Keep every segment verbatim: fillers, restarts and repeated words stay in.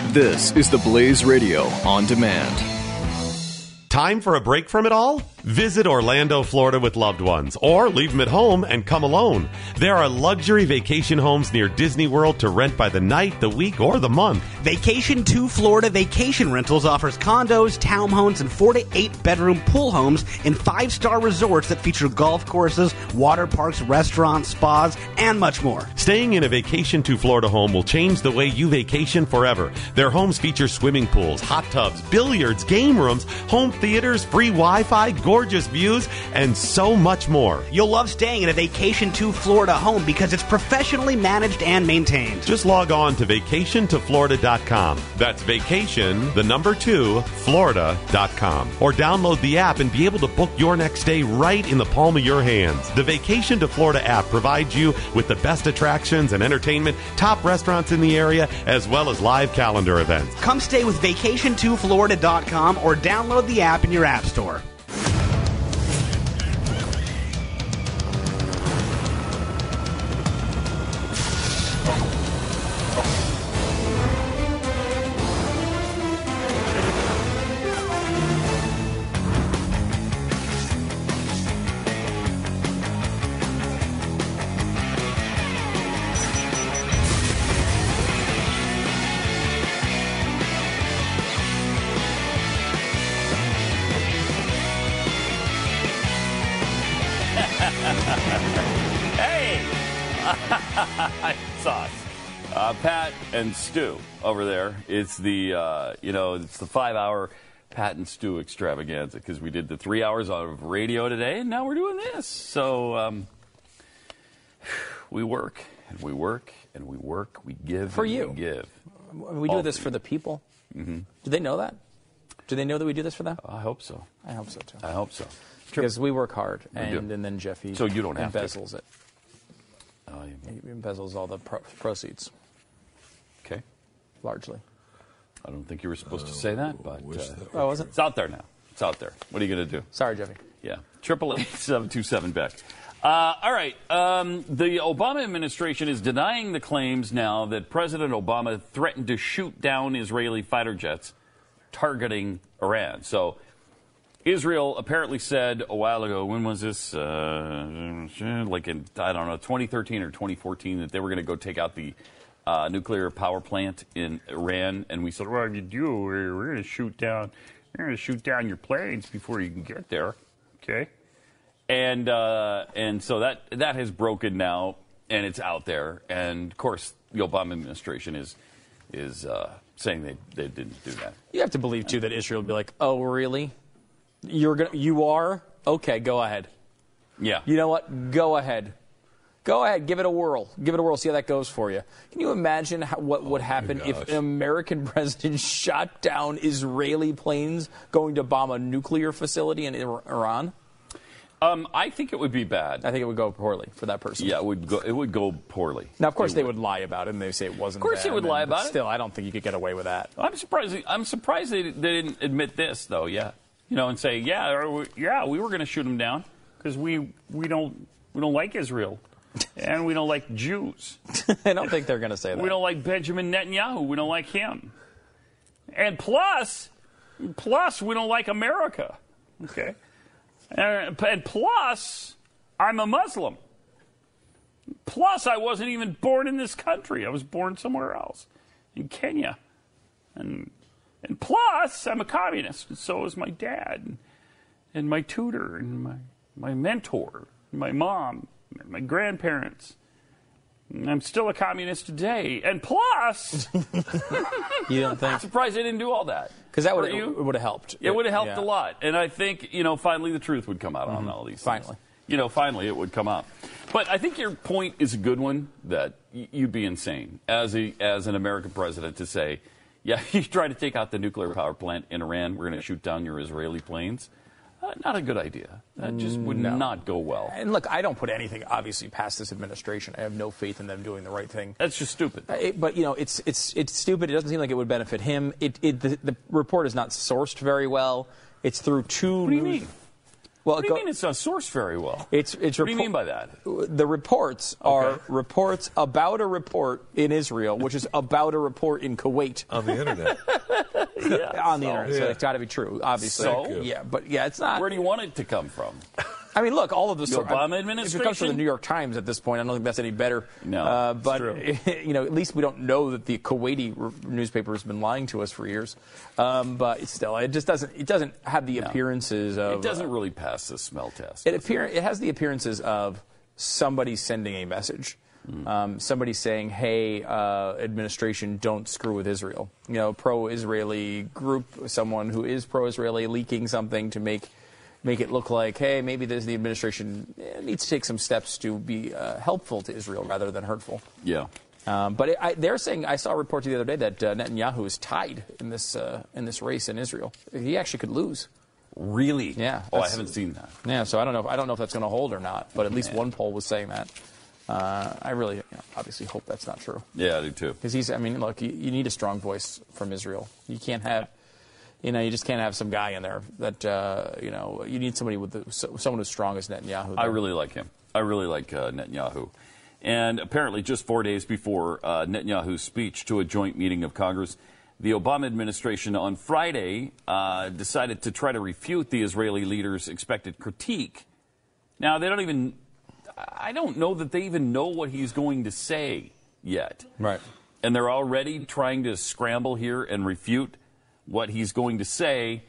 This is the Blaze Radio on demand. Time for a break from it all? Visit Orlando, Florida with loved ones, or leave them at home and come alone. There are luxury vacation homes near Disney World to rent by the night, the week, or the month. Vacation to Florida Vacation Rentals offers condos, townhomes, and four to eight bedroom pool homes in five-star resorts that feature golf courses, water parks, restaurants, spas, and much more. Staying in a Vacation to Florida home will change the way you vacation forever. Their homes feature swimming pools, hot tubs, billiards, game rooms, home theaters, free Wi-Fi, gorgeous views, and so much more. You'll love staying in a Vacation to Florida home because it's professionally managed and maintained. Just log on to vacation to florida dot com. That's vacation, the number two, florida dot com. Or download the app and be able to book your next stay right in the palm of your hands. The Vacation to Florida app provides you with the best attractions and entertainment, top restaurants in the area, as well as live calendar events. Come stay with vacation to florida dot com or download the app in your app store. And Stu over there. It's the uh, you know it's the five-hour Pat and Stu extravaganza because we did the three hours of radio today, and now we're doing this. So um, we work and we work and we work. We give for and you. We give. We do this for, for the people. Mm-hmm. Do they know that? Do they know that we do this for them? I hope so. I hope so too. I hope so. Because we work hard, We and, do. and then Jeffy So you don't have to. embezzles it. Oh, you He embezzles all the pro- proceeds. Okay. Largely. I don't think you were supposed to say that, but uh, Oh, was it? it's out there now. It's out there. What are you going to do? Sorry, Jeffy. Yeah. Triple eight seven two seven Beck. Uh, all right. Um, the Obama administration is denying the claims now that President Obama threatened to shoot down Israeli fighter jets targeting Iran. So Israel apparently said a while ago, when was this? Uh, like in, I don't know, twenty thirteen or twenty fourteen, that they were going to go take out the Uh, nuclear power plant in Iran, and we said, well, if you do, we're, we're going to shoot down, we're going to shoot down your planes before you can get there, okay? And uh, and so that that has broken now, and it's out there, and of course the Obama administration is is uh, saying they they didn't do that. You have to believe too that Israel would be like, oh, really? You're gonna, you are? Okay, go ahead. Yeah. You know what? Go ahead. Go ahead, give it a whirl. Give it a whirl, see how that goes for you. Can you imagine how, what would happen if an American president shot down Israeli planes going to bomb a nuclear facility in Iran? Um, I think it would be bad. I think it would go poorly for that person. Yeah, it would go. It would go poorly. Now, of course, It they would. would lie about it, and they say it wasn't. Of course, bad, they would lie and- about but it. Still, I don't think you could get away with that. I'm surprised. I'm surprised they, they didn't admit this, though. Yeah, you know, and say, yeah, or we, yeah, we were going to shoot them down because we we don't we don't like Israel, and we don't like Jews. I don't think they're going to say that. We don't like Benjamin Netanyahu. We don't like him, and plus, plus we don't like America. Okay, and, and plus, I'm a Muslim. Plus, I wasn't even born in this country. I was born somewhere else, in Kenya. And and plus, I'm a communist, and so is my dad, and, and my tutor, and my, my mentor, and my mom, and my grandparents. And I'm still a communist today. And plus, you don't think? I'm surprised they didn't do all that. Because that would Are you? it would have helped. It would have helped Yeah. a lot. And I think, you know, finally the truth would come out Mm-hmm. on all these Finally. things. You know, finally it would come out. But I think your point is a good one, that y- you'd be insane as a as an American president to say, yeah, you try to take out the nuclear power plant in Iran, we're going to shoot down your Israeli planes. Uh, not a good idea. That just would No. not go well. And look, I don't put anything obviously past this administration. I have no faith in them doing the right thing. That's just stupid. Uh, it- but you know, it's it's it's stupid. It doesn't seem like it would benefit him. It, it the, the report is not sourced very well. It's through two. What do you news- mean? Well, what do you mean it's not sourced very well? It's it's. What do you mean by that? The reports are reports about a report in Israel, which is about a report in Kuwait on the internet. yeah, on the so, internet, yeah. so it's got to be true, obviously. So? Yeah, but yeah, it's not. Where do you want it to come from? I mean, look, all of the, the so, Obama I, administration. If it comes from the New York Times at this point, I don't think that's any better. No, uh, it's but true. you know, at least we don't know that the Kuwaiti r- newspaper has been lying to us for years. Um, but still, it just doesn't. It doesn't have the No. appearances of. It doesn't really pass the smell test. It appear. It has the appearances of somebody sending a message. Mm. Um, somebody saying, "Hey, uh, administration, don't screw with Israel." You know, pro-Israeli group, someone who is pro-Israeli leaking something to make. make it look like, hey, maybe this, the administration needs to take some steps to be uh, helpful to Israel rather than hurtful. Yeah. Um, but it, I, they're saying, I saw a report the other day that uh, Netanyahu is tied in this uh, in this race in Israel. He actually could lose. Really? Yeah. Oh, I haven't seen that. Yeah, so I don't know. If, I don't know if that's going to hold or not. But at least one poll was saying that. Uh, I really, you know, obviously, hope that's not true. Yeah, I do too. Because he's, I mean, look, you, you need a strong voice from Israel. You can't have. You know, you just can't have some guy in there that, uh, you know, you need somebody with the, so, someone as strong as Netanyahu. I really like him. I really like uh, Netanyahu. And apparently just four days before uh, Netanyahu's speech to a joint meeting of Congress, the Obama administration on Friday uh, decided to try to refute the Israeli leader's expected critique. Now, they don't even, I don't know that they even know what he's going to say yet. Right. And they're already trying to scramble here and refute what he's going to say,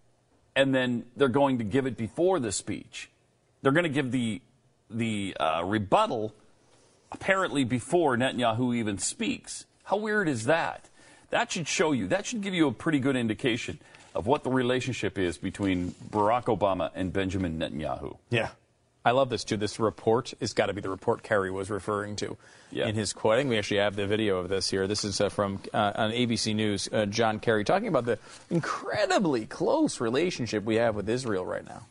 and then they're going to give it before the speech. They're going to give the the uh, rebuttal apparently before Netanyahu even speaks. How weird is that? That should show you, that should give you a pretty good indication of what the relationship is between Barack Obama and Benjamin Netanyahu. Yeah. I love this, too. This report has got to be the report Kerry was referring to yeah. in his quote. I think we actually have the video of this here. This is uh, from uh, on A B C News, uh, John Kerry, talking about the incredibly close relationship we have with Israel right now.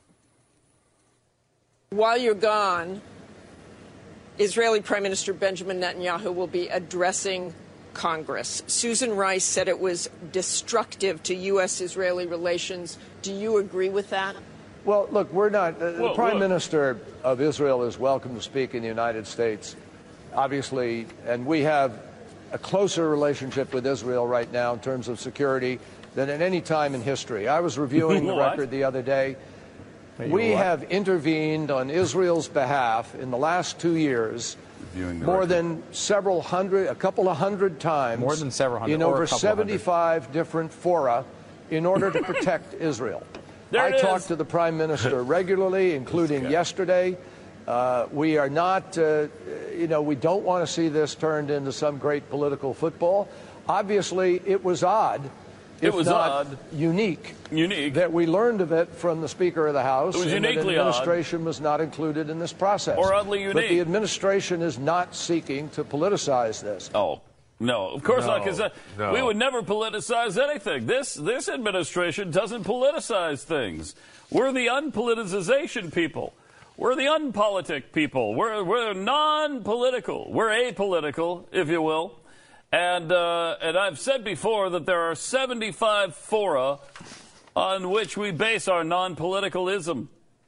While you're gone, Israeli Prime Minister Benjamin Netanyahu will be addressing Congress. Susan Rice said it was destructive to U S Israeli relations. Do you agree with that? Well, look, we're not. Uh, Whoa, the Prime look. Minister of Israel is welcome to speak in the United States, obviously, and we have a closer relationship with Israel right now in terms of security than at any time in history. I was reviewing the record the other day. We have intervened on Israel's behalf in the last two years more record. than several hundred, a couple of hundred times. More than several hundred. In or over a couple seventy-five different fora in order to protect Israel. There I it talk is. to the Prime Minister regularly, including yesterday. Uh, we are not, uh, you know, we don't want to see this turned into some great political football. Obviously, it was odd. It if was not odd. Unique. Unique. That we learned of it from the Speaker of the House. It was and uniquely that odd. administration was not included in this process. Or oddly But the unique. administration is not seeking to politicize this. Oh, no, of course not, because uh, no. we would never politicize anything. This this administration doesn't politicize things. We're the unpoliticization people. We're the unpolitic people. We're we're non-political. We're apolitical, if you will. And uh, and I've said before that there are seventy-five fora on which we base our non-politicalism.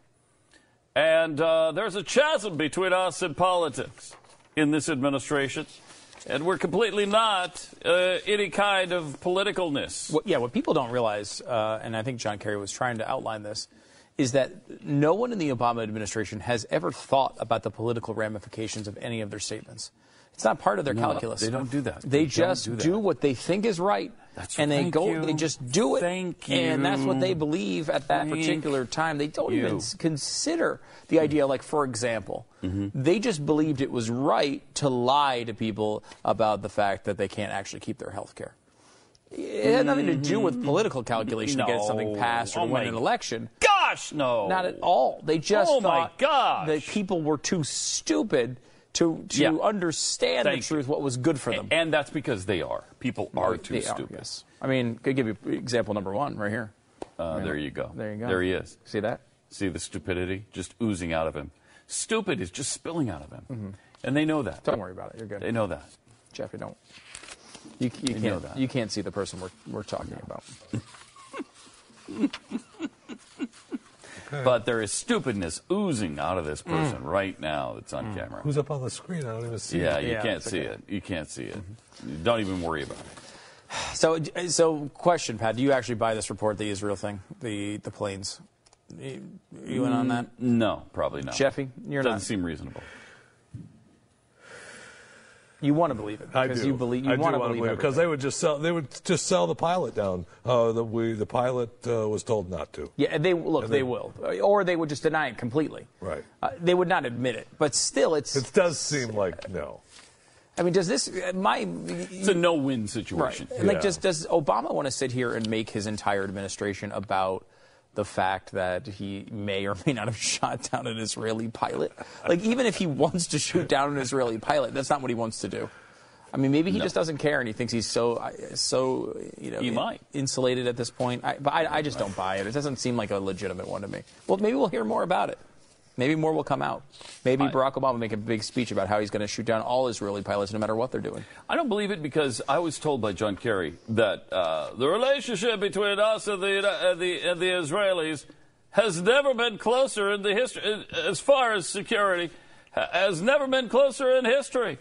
And uh, there's a chasm between us and politics in this administration. And we're completely not uh, any kind of politicalness. What, yeah, what people don't realize, uh, and I think John Kerry was trying to outline this, is that no one in the Obama administration has ever thought about the political ramifications of any of their statements. It's not part of their No, calculus. they don't do that. They, They don't just do that. do what they think is right. That's and they thank go. you. They just do it. Thank And that's what you. they believe at that Thank particular time. They don't you. even s- consider the idea. Like, for example, mm-hmm. they just believed it was right to lie to people about the fact that they can't actually keep their health care. It had nothing to do with political calculation no. to get something passed or Oh win my an election. Gosh, no. Not at all. They just Oh, my thought gosh. that people were too stupid to to Yeah. understand Thank the truth, what was good for them. And that's because they are. People are too They stupid. yes. I mean, could give you example number one right here. Uh, there you go. There you go. There he is. See that? See the stupidity just oozing out of him. Stupid is just spilling out of him. Mm-hmm. And they know that. Don't worry about it. You're good. They know that. Jeffrey, don't. You, you They can't. know that. You can't see the person we're we're talking about. Okay. But there is stupidness oozing out of this person Mm. right now that's on Mm. camera. Who's up on the screen? I don't even see Yeah, it. you Yeah, can't it's see okay. it. You can't see it. Don't even worry about it. So, so question, Pat, do you actually buy this report, the Israel thing, the the planes? You, you in on that? No, probably not. Jeffy, you're Doesn't not. seem reasonable. You want to believe it I because do. you believe you I do want to wanna believe it because they would just sell. They would just sell the pilot down. Uh, the we the pilot uh, was told not to. Yeah, they look. And They they- will, or they would just deny it completely. Right. Uh, they would not admit it, but still, it's. It does seem like no. I mean, does this my? It's a no-win situation. Right. Like, Yeah. does does Obama want to sit here and make his entire administration about the fact that he may or may not have shot down an Israeli pilot? Like, even if he wants to shoot down an Israeli pilot, that's not what he wants to do. I mean, maybe he No. just doesn't care, and he thinks he's so so you know He might. insulated at this point. I, but I, I just don't buy it. It doesn't seem like a legitimate one to me. Well, maybe we'll hear more about it. Maybe more will come out. Maybe I- Barack Obama will make a big speech about how he's going to shoot down all Israeli pilots, no matter what they're doing. I don't believe it because I was told by John Kerry that uh, the relationship between us and the, uh, the, and the Israelis has never been closer in the history, as far as security, ha- has never been closer in history.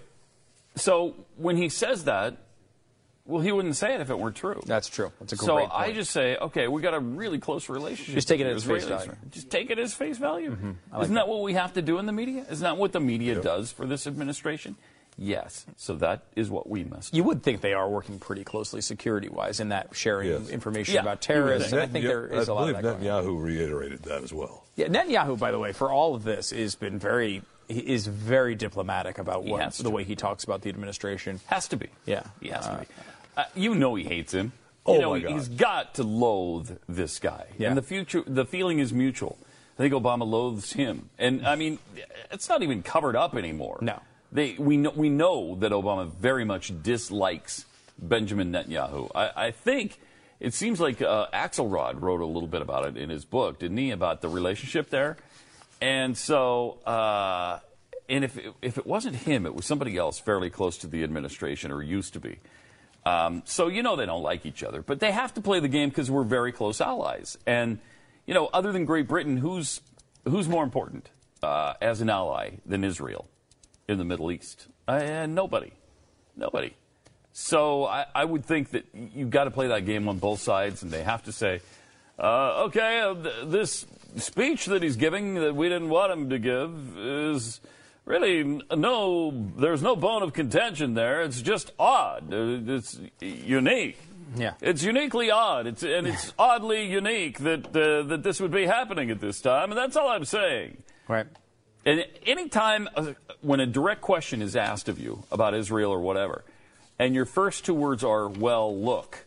So when he says that, well, he wouldn't say it if it weren't true. That's true. That's a great So point. I just say, okay, we got a really close relationship. Just take it with at its the face Israelis. value. Just take it as face value. Mm-hmm. I like Isn't that what we have to do in the media? Isn't that what the media does for this administration? Yes. So that is what we must do. You would think they are working pretty closely security-wise in that sharing Yes. information Yeah, about you would terrorists, and I Netanyahu- think there is I a lot of believe that going on. Netanyahu reiterated that as well. Yeah, Netanyahu, by the way, for all of this, has been very he is very diplomatic about He what, has the to. way he talks about the administration. Has to be. Yeah. He has Uh, to be. Uh, you know he hates him. Oh, you know, my he- God. He's got to loathe this guy. Yeah. And the future, the feeling is mutual. I think Obama loathes him. And, I mean, it's not even covered up anymore. No. They, we, know, we know that Obama very much dislikes Benjamin Netanyahu. I, I think it seems like uh, Axelrod wrote a little bit about it in his book, didn't he, about the relationship there? And so, uh, and if it, if it wasn't him, it was somebody else fairly close to the administration, or used to be. Um, so, you know, they don't like each other, but they have to play the game because we're very close allies. And, you know, other than Great Britain, who's who's more important uh, as an ally than Israel in the Middle East? Uh, nobody, nobody. So I, I would think that you've got to play that game on both sides, and they have to say, uh, okay, uh, th- this speech that he's giving that we didn't want him to give is really no, there's no bone of contention there. It's just odd. Uh, It's unique. Yeah. It's uniquely odd. It's, and it's oddly unique that, uh, that this would be happening at this time, and that's all I'm saying. Right. And any time uh, when a direct question is asked of you about Israel or whatever, and your first two words are, well, look.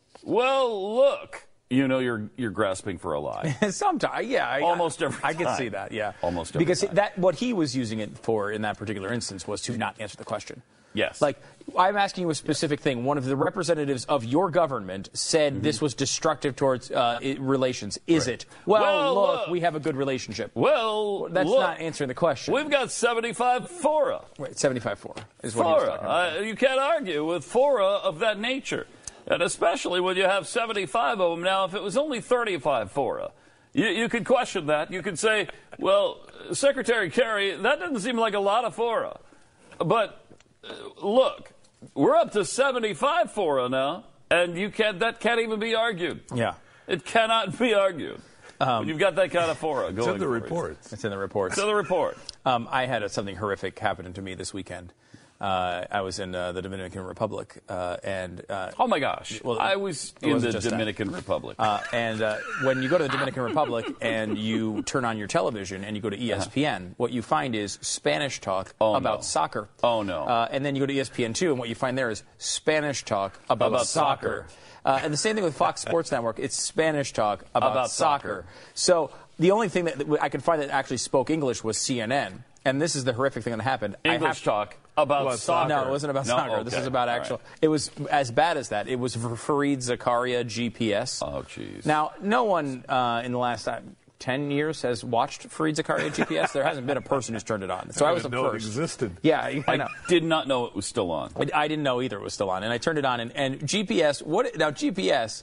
Well, look. You know you're you're grasping for a lie. Sometimes, yeah. I, Almost every I, I can time. see that, yeah. Almost every because time. that what he was using it for in that particular instance was to not answer the question. Yes. Like, I'm asking you a specific thing. One of the representatives of your government said Mm-hmm. this was destructive towards uh, i- relations. Is it? Well, Well, look, look. we have a good relationship. Well, That's look, not answering the question. We've got seventy-five fora. Right, seventy-five four is what he was Fora. talking about. Uh, you can't argue with fora of that nature. And especially when you have seventy-five of them. Now, if it was only thirty-five fora, you, you could question that. You could say, well, Secretary Kerry, that doesn't seem like a lot of fora. But uh, look, we're up to seventy-five fora now, and you can't, that can't even be argued. Yeah. It cannot be argued. Um, when you've got that kind of fora going It's in the for you. reports. It's in the reports. It's in the report. Um, I had a, something horrific happen to me this weekend. Uh, I was in uh, the Dominican Republic, uh, and uh, Oh, my gosh. Well, I was it in wasn't the just that. Dominican Republic. Uh, and uh, when you go to the Dominican Republic and you turn on your television and you go to E S P N, what you find is Spanish talk Oh, about no. soccer. Oh, no. Uh, and then you go to E S P N two, and what you find there is Spanish talk about, About soccer. soccer. Uh, and the same thing with Fox Sports Network. It's Spanish talk about, About soccer. soccer. So the only thing that, that I could find that actually spoke English was C N N. And this is the horrific thing that happened. I English have- talk about, About soccer. No, it wasn't about No? soccer. This Okay. is about All actual. right. It was as bad as that. It was for Fareed Zakaria G P S. Oh, jeez. Now, no one uh, in the last uh, ten years has watched Fareed Zakaria G P S. There hasn't been a person who's turned it on. So I, I was the didn't know it first. existed. Yeah, I, I know. did not know it was still on. I, I didn't know either it was still on, and I turned it on. And, and G P S, what now? G P S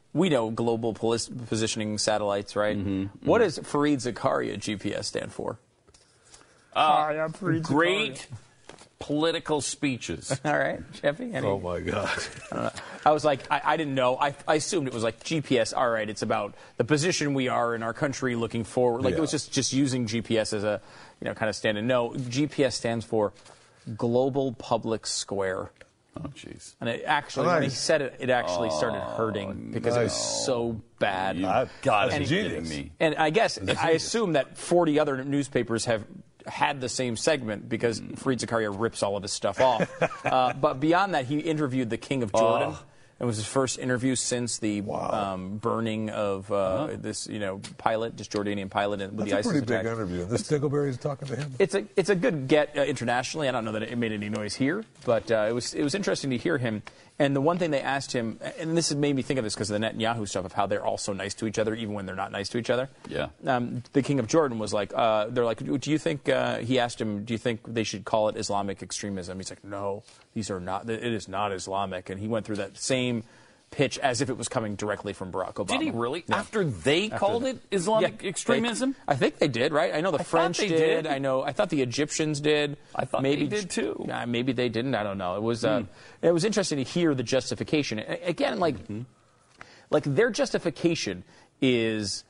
we know global polis- positioning satellites, right? Mm-hmm, what mm-hmm. does Fareed Zakaria G P S stand for? Uh, Hi, I'm Fareed Great Zakaria. Political speeches. All right, Jeffy? Any? Oh, my God. I, don't know. I was like, I, I didn't know. I, I assumed it was like G P S. All right, it's about the position we are in our country looking forward. Like yeah. it was just, just using G P S as a, you know, kind of stand-in. No, G P S stands for Global Public Square. Oh, jeez. And it actually, oh, nice. when he said it, it actually oh, started hurting because no. it was so bad. You got it. Kidding me. And I guess, I assume that forty other newspapers have had the same segment because mm. Fareed Zakaria rips all of his stuff off. uh, but beyond that, he interviewed the King of Jordan. Oh. It was his first interview since the wow. um, burning of uh, uh-huh. this, you know, pilot, this Jordanian pilot with That's the ISIS attack. That's a pretty attack. big interview. This Dingleberry is talking to him. It's a it's a good get uh, internationally. I don't know that it made any noise here, but uh, it was it was interesting to hear him. And the one thing they asked him, and this made me think of this because of the Netanyahu stuff of how they're all so nice to each other, even when they're not nice to each other. Yeah. Um, the King of Jordan was like, uh, they're like, do you think? Uh, he asked him, do you think they should call it Islamic extremism? He's like, no, these are not. It is not Islamic. And he went through that same pitch as if it was coming directly from Barack Obama. Did he really? Yeah. After they After called the, it Islamic yeah, extremism? They, I think they did, right? I know the I French did. did. I know. I thought the Egyptians did. I thought maybe they did too. Uh, maybe they didn't. I don't know. It was. Uh, mm. It was interesting to hear the justification. Again, like, mm-hmm. like their justification is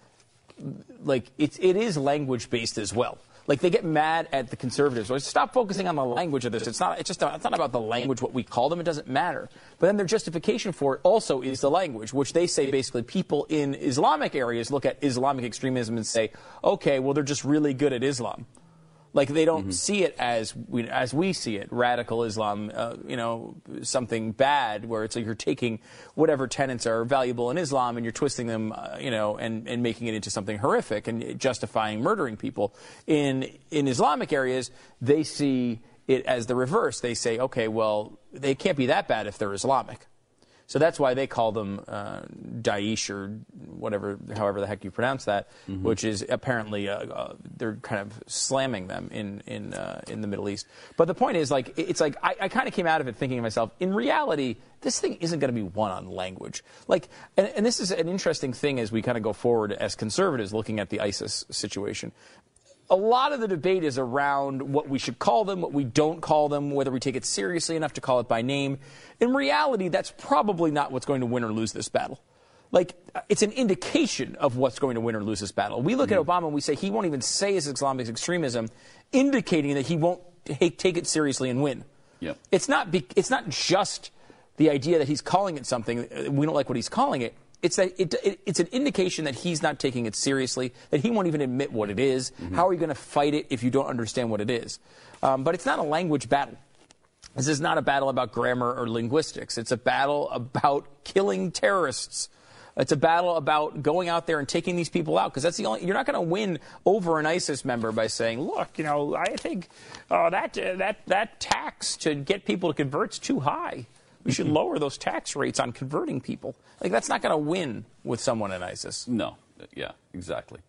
like it's it is language based as well. Like they get mad at the conservatives. Like, stop focusing on the language of this. It's not. It's just. It's not about the language. What we call them. It doesn't matter. But then their justification for it also is the language, which they say basically people in Islamic areas look at Islamic extremism and say, okay, well they're just really good at Islam. Like they don't mm-hmm. see it as we as we see it, radical Islam. Uh, you know, something bad where it's like you're taking whatever tenets are valuable in Islam and you're twisting them, uh, you know, and, and making it into something horrific and justifying murdering people. In in Islamic areas, they see it as the reverse. They say, okay, well, they can't be that bad if they're Islamic. So that's why they call them uh, Daesh or whatever, however the heck you pronounce that, mm-hmm. which is apparently uh, uh, they're kind of slamming them in in uh, in the Middle East. But the point is, like, it's like I, I kind of came out of it thinking to myself, in reality, this thing isn't going to be won on language. Like, and, and this is an interesting thing as we kind of go forward as conservatives looking at the ISIS situation. A lot of the debate is around what we should call them, what we don't call them, whether we take it seriously enough to call it by name. In reality, that's probably not what's going to win or lose this battle. Like, it's an indication of what's going to win or lose this battle. We look mm-hmm. at Obama and we say he won't even say it's Islamic extremism, indicating that he won't take it seriously and win. Yep. It's not be, it's not just the idea that he's calling it something, we don't like what he's calling it. It's that it, it, it's an indication that he's not taking it seriously, that he won't even admit what it is. Mm-hmm. How are you going to fight it if you don't understand what it is? Um, but it's not a language battle. This is not a battle about grammar or linguistics. It's a battle about killing terrorists. It's a battle about going out there and taking these people out, because that's the only. You're not going to win over an ISIS member by saying, "Look, you know, I think uh, that uh, that that tax to get people to convert's too high. We should lower those tax rates on converting people." Like, that's not going to win with someone in ISIS. No. Yeah, exactly.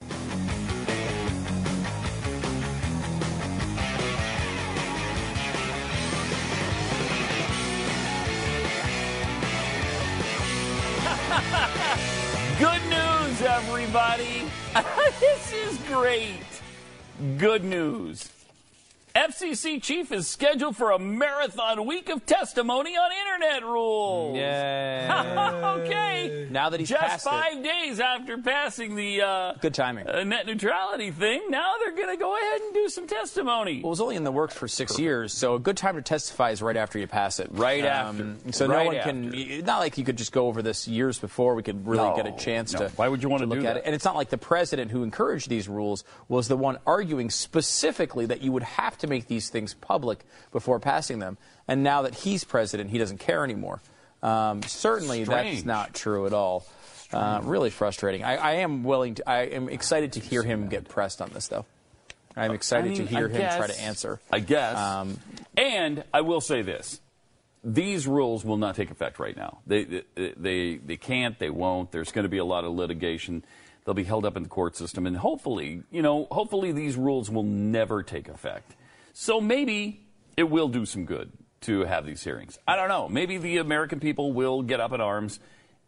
Good news, everybody. This is great. Good news. F C C chief is scheduled for a marathon week of testimony on internet rules. Yay. Okay. Now that he's Just passed five it. days after passing the uh, good timing uh, net neutrality thing, now they're going to go ahead and do some testimony. Well, it was only in the works for six Perfect. years, so a good time to testify is right after you pass it. Right um, after. So right no one after. can. Not like you could just go over this years before. We could really no, get a chance no. to. Why would you want to, to look do at that? it? And it's not like the president who encouraged these rules was the one arguing specifically that you would have to make these things public before passing them. And now that he's president, he doesn't care anymore. Um, certainly, Strange. That's not true at all. Uh, really frustrating. I, I am willing to. I am excited to hear him get pressed on this, though. I'm excited I mean, to hear I him guess, try to answer. I guess. Um, and I will say this: these rules will not take effect right now. They they they, they can't. They won't. There's going to be a lot of litigation. They'll be held up in the court system, and hopefully, you know, hopefully these rules will never take effect. So maybe it will do some good to have these hearings. I don't know. Maybe the American people will get up in arms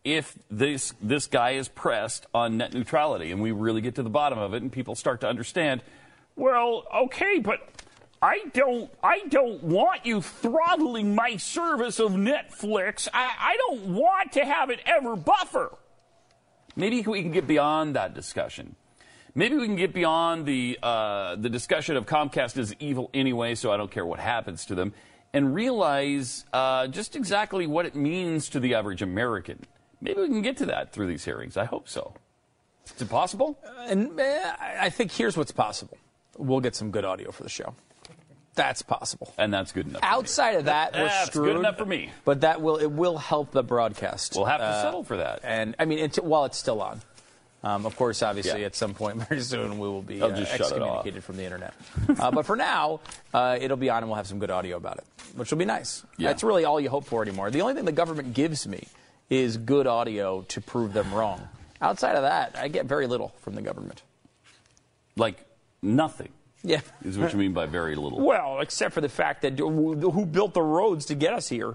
if this this guy is pressed on net neutrality, and we really get to the bottom of it, and people start to understand, well, okay, but I don't I don't want you throttling my service of Netflix. I, I don't want to have it ever buffer. Maybe we can get beyond that discussion. Maybe we can get beyond the uh, the discussion of Comcast is evil anyway, so I don't care what happens to them, and realize uh, just exactly what it means to the average American. Maybe we can get to that through these hearings. I hope so. Is it possible? Uh, and uh, I think here's what's possible. We'll get some good audio for the show. That's possible. And that's good enough. Outside of that, we're that's screwed. Good enough for me. But that will it will help the broadcast. We'll have to uh, settle for that. And I mean, it, while it's still on. Um, of course, obviously, yeah. at some point very soon, we will be I'll uh, just shut it off. excommunicated from the internet. uh, but for now, uh, it'll be on, and we'll have some good audio about it, which will be nice. Yeah. That's really all you hope for anymore. The only thing the government gives me is good audio to prove them wrong. Outside of that, I get very little from the government. Like nothing. Yeah. Is what you mean by very little. Well, except for the fact that who built the roads to get us here?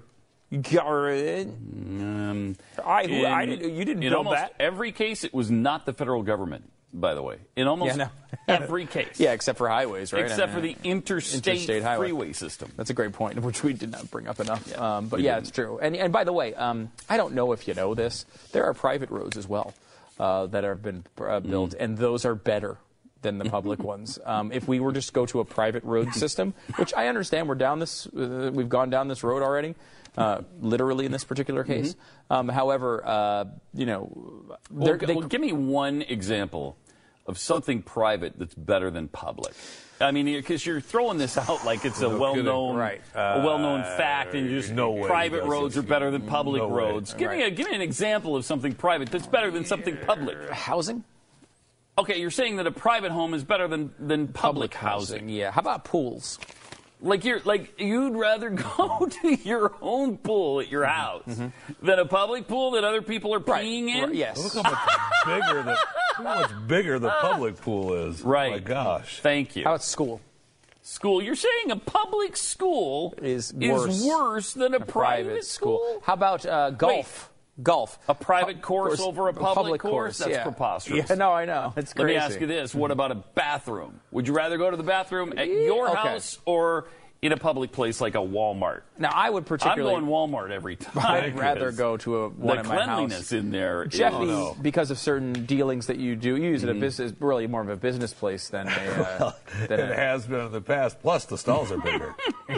Um, I, who, in, I didn't, you didn't in build almost that. every case, it was not the federal government, by the way. In almost Yeah, no. every case. Yeah, except for highways, right? Except I for mean, the interstate, interstate highway. freeway system. That's a great point, which we did not bring up enough. Yeah, um, but we yeah, didn't. it's true. And, and by the way, um, I don't know if you know this. There are private roads as well uh, that have been uh, built, mm. and those are better than the public ones. Um, if we were just go to a private road system, which I understand we're down this, uh, we've gone down this road already, uh, literally in this particular case. Mm-hmm. Um, however, uh, you know, well, they, well, give me one example of something private that's better than public. I mean, because you're throwing this out like it's a No well-known, right. a well-known fact, and just no way private he roads does are this. better than public No way. roads. Give me a give me an example of something private that's better than something public. housing. Okay, you're saying that a private home is better than, than public, housing. Yeah. How about pools? Like you're like you'd rather go to your own pool at your house mm-hmm. than a public pool that other people are Right. peeing in? Right. Yes. Look how much bigger the look how much bigger the public pool is. Right. Oh my gosh. Thank you. How about school? School. You're saying a public school Is worse, worse than a, a private, school? How about uh, golf? Golf. A private Pu- course over a public, course? That's yeah. preposterous. Yeah, no, I know. It's Let crazy. me ask you this. What about a bathroom? Would you rather go to the bathroom at your Okay. house or in a public place like a Walmart? Now, I would particularly... I'm going Walmart every time. I'd rather go to a one the at my house. cleanliness in there. is- Jeffy, oh, no. because of certain dealings that you do, you use it Mm-hmm. a business, really more of a business place than a. Uh, than It a has been in the past. Plus, the stalls are bigger.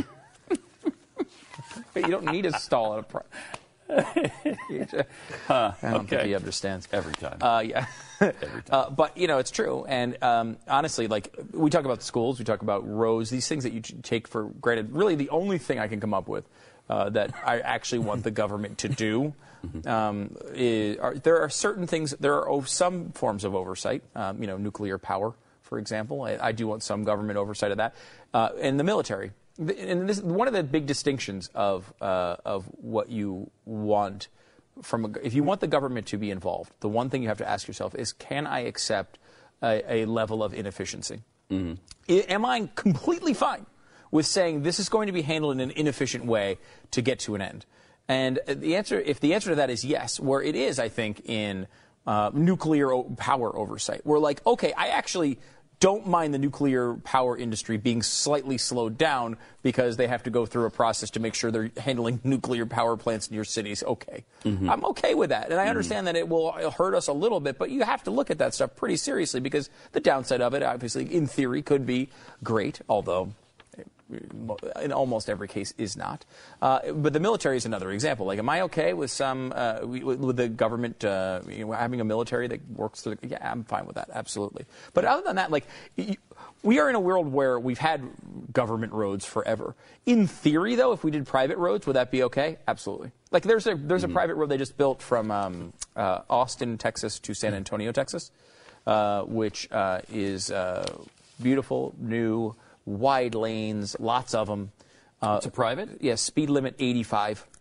but you don't need a stall at a. Pri- You just- Huh, I don't okay. think he understands. Every time. Uh, yeah. Every time. Uh, but, you know, it's true. And um, honestly, like, we talk about schools, we talk about roads, these things that you take for granted. Really, the only thing I can come up with uh, that I actually want the government to do um, is, are, there are certain things, there are oh, some forms of oversight, um, you know, nuclear power, for example. I, I do want some government oversight of that. Uh, and the military. And this, one of the big distinctions of uh, of what you want from a, if you want the government to be involved, the one thing you have to ask yourself is, can I accept a, a level of inefficiency? Mm-hmm. I, am I completely fine with saying this is going to be handled in an inefficient way to get to an end? And the answer, if the answer to that is yes, where it is, I think, in uh, nuclear o- power oversight, we're like, okay, I actually don't mind the nuclear power industry being slightly slowed down because they have to go through a process to make sure they're handling nuclear power plants in your cities. Okay. Mm-hmm. I'm okay with that. And I understand mm-hmm. that it will hurt us a little bit, but you have to look at that stuff pretty seriously because the downside of it, obviously, in theory, could be great, although in almost every case is not. Uh, but the military is another example. Like, am I okay with some, uh, with the government uh, you know, having a military that works through the, yeah, I'm fine with that, absolutely. But other than that, like, we are in a world where we've had government roads forever. In theory, though, if we did private roads, would that be okay? Absolutely. Like, there's a, there's a mm-hmm. private road they just built from um, uh, Austin, Texas to San Antonio, Texas, uh, which uh, is uh, beautiful, new, wide lanes, lots of them. Uh, it's a private? Yes, yeah, speed limit eighty-five.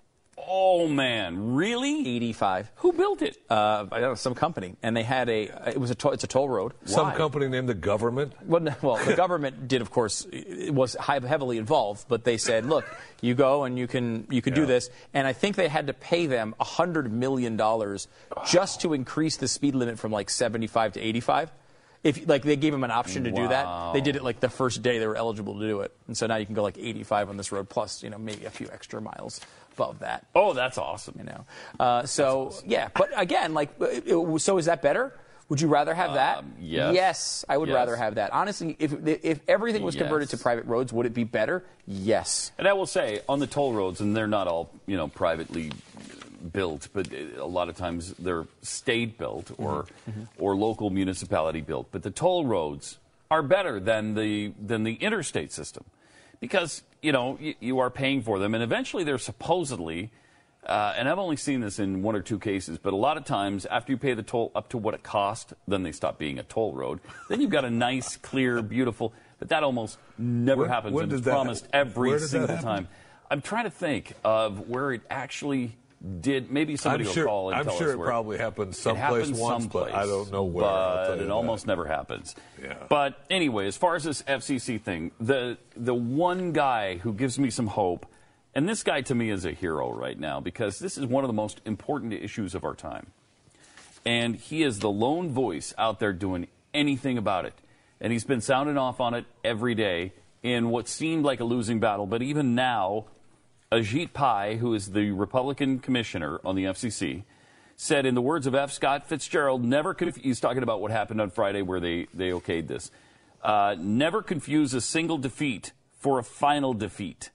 Oh man, really? eighty-five. Who built it? Uh, I don't know, some company, and they had a. It was a. Toll, it's a toll road. Some Why? company named the government. Well, no, well, the government did, of course, it was high, heavily involved, but they said, look, you go and you can you can Yeah. do this, and I think they had to pay them a hundred million dollars just to increase the speed limit from like seventy-five to eighty-five. If like they gave them an option to do that, Wow. they did it like the first day they were eligible to do it, and so now you can go like eighty-five on this road, plus you know maybe a few extra miles above that. Oh, that's awesome. You know, uh, so awesome. yeah, but again, like, it, it, so is that better? Would you rather have that? Um, yes. Yes, I would Yes. rather have that. Honestly, if if everything was converted Yes. to private roads, would it be better? Yes. And I will say, on the toll roads, and they're not all, you know, privately built, but a lot of times they're state built or Mm-hmm. or local municipality built. But the toll roads are better than the than the interstate system because you know you, you are paying for them, and eventually they're supposedly. Uh, and I've only seen this in one or two cases, but a lot of times after you pay the toll up to what it cost, then they stop being a toll road. Then you've got a nice, clear, beautiful. But that almost never When- happens. when And did it's that promised hap- every where did that single happen? time. I'm trying to think of where it actually did. Maybe somebody I'm will sure, call and I'm tell sure us it where. probably happened It someplace happens once, someplace, but I don't know where. I'll tell But you it that. almost never happens. Yeah. But anyway, as far as this F C C thing, the the one guy who gives me some hope, and this guy to me is a hero right now because this is one of the most important issues of our time. And he is the lone voice out there doing anything about it. And he's been sounding off on it every day in what seemed like a losing battle. But even now, Ajit Pai, who is the Republican commissioner on the F C C, said in the words of F. Scott Fitzgerald, never conf- he's talking about what happened on Friday where they, they okayed this, uh, never confuse a single defeat for a final defeat.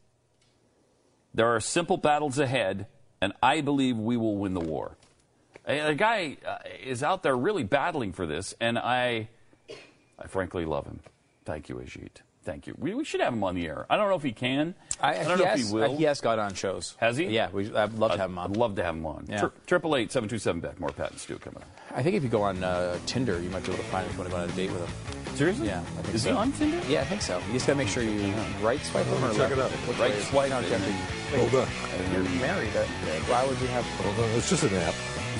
There are simple battles ahead, and I believe we will win the war. A, a guy uh, is out there really battling for this, and I, I frankly love him. Thank you, Ajit. Thank you. We, we should have him on the air. I don't know if he can. I, I don't he know has, if he will. uh, He has got on shows. Has he? Yeah, we, I'd love to have him on. I'd love to have him on. Yeah. Triple eight seven two seven Beck. More Pat and Stu coming up. I think if you go on uh, Tinder, you might be able to find him if you want to go on a date with him. Seriously? Yeah, I think Is so. he on Tinder? Yeah, I think so. You just got to make sure you right swipe him or Check left. it out. Which Right way is- swipe No, it. you have to- Hold on. You're married. Uh, why would you have? Hold on. It's just an app.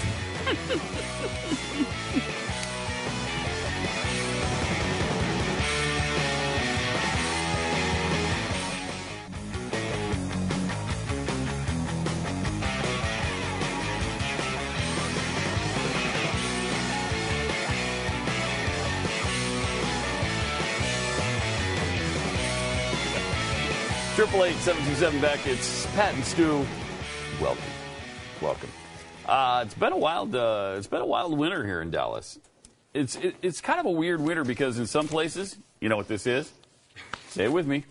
Triple eight seven two seven Beck. It's Pat and Stu. Welcome, welcome. Uh, it's been a wild. Uh, it's been a wild winter here in Dallas. It's it, it's kind of a weird winter because in some places, you know what this is? Say it with me.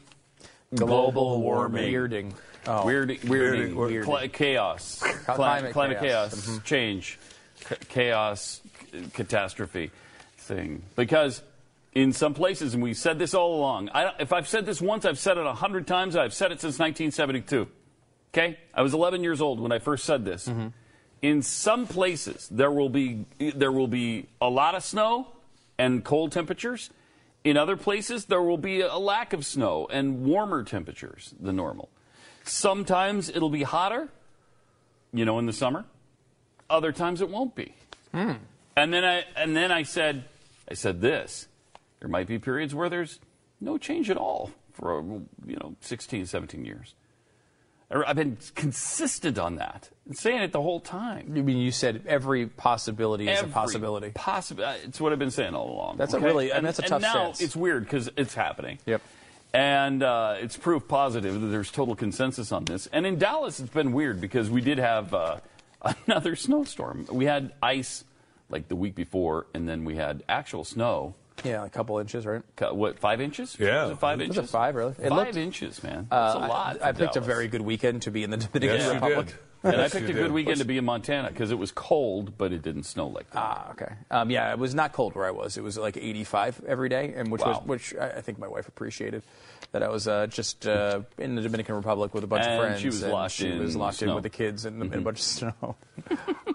Global warming. Weirding. Oh. Weird, weirding, Weirding. Cli- chaos, Cli- Climate climate chaos. chaos, Mhm. change, c- chaos, c- catastrophe thing. Because in some places, and we've said this all along, I, don't- if I've said this once, I've said it a hundred times. I've said it since nineteen seventy-two. Okay, I was eleven years old when I first said this. Mm-hmm. In some places, there will be there will be a lot of snow and cold temperatures. In other places, there will be a lack of snow and warmer temperatures than normal. Sometimes it'll be hotter, you know, in the summer. Other times it won't be. Hmm. And then I and then I said, I said this. There might be periods where there's no change at all for you know sixteen, seventeen years. I've been consistent on that and saying it the whole time. You mean you said every possibility is Every a possibility? Possible. It's what I've been saying all along. That's a okay? really- I mean, and, that's a and tough now stance. it's weird because it's happening. Yep. And uh, it's proof positive that there's total consensus on this. And in Dallas, it's been weird because we did have uh, another snowstorm. We had ice like the week before, and then we had actual snow. Yeah, a couple inches, right? Cu- What, five inches? Yeah. Was it five Was inches? it five, really? It Five looked- inches, man. Uh, That's a lot. I, I for picked a Dallas. very good weekend to be in the Dominican Yes, you Republic. did. And I Yes, picked you a good did. weekend to be in Montana because it was cold, but it didn't snow like that. Ah, okay. Um, yeah, it was not cold where I was. It was like eighty-five every day, and which Wow. was which I I think my wife appreciated. That I was uh, just uh, in the Dominican Republic with a bunch And of friends. she was and locked she in was locked snow. in with the kids and, and a bunch of snow.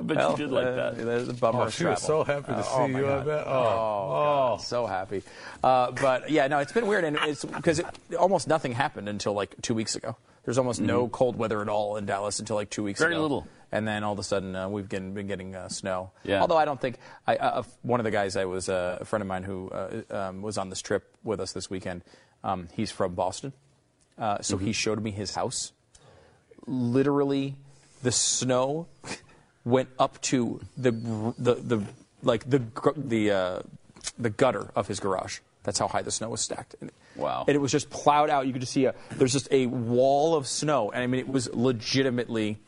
bet well, you did like uh, that. There's a bummer Oh, of she was travel. so happy to Uh, see oh, my you, I God. bet. Oh, Oh, God, so happy. Uh, but, yeah, no, it's been weird, and it's because it, almost nothing happened until, like, two weeks ago. There's almost mm-hmm. no cold weather at all in Dallas until, like, two weeks Very ago. Very little. And then all of a sudden, uh, we've getting, been getting uh, snow. Yeah. Although I don't think I, uh, one of the guys I was uh, a friend of mine who uh, um, was on this trip with us this weekend. Um, he's from Boston, uh, so mm-hmm. he showed me his house. Literally, the snow went up to the the the like the the uh, the gutter of his garage. That's how high the snow was stacked. And, wow! And it was just plowed out. You could just see a there's just a wall of snow, and I mean it was legitimately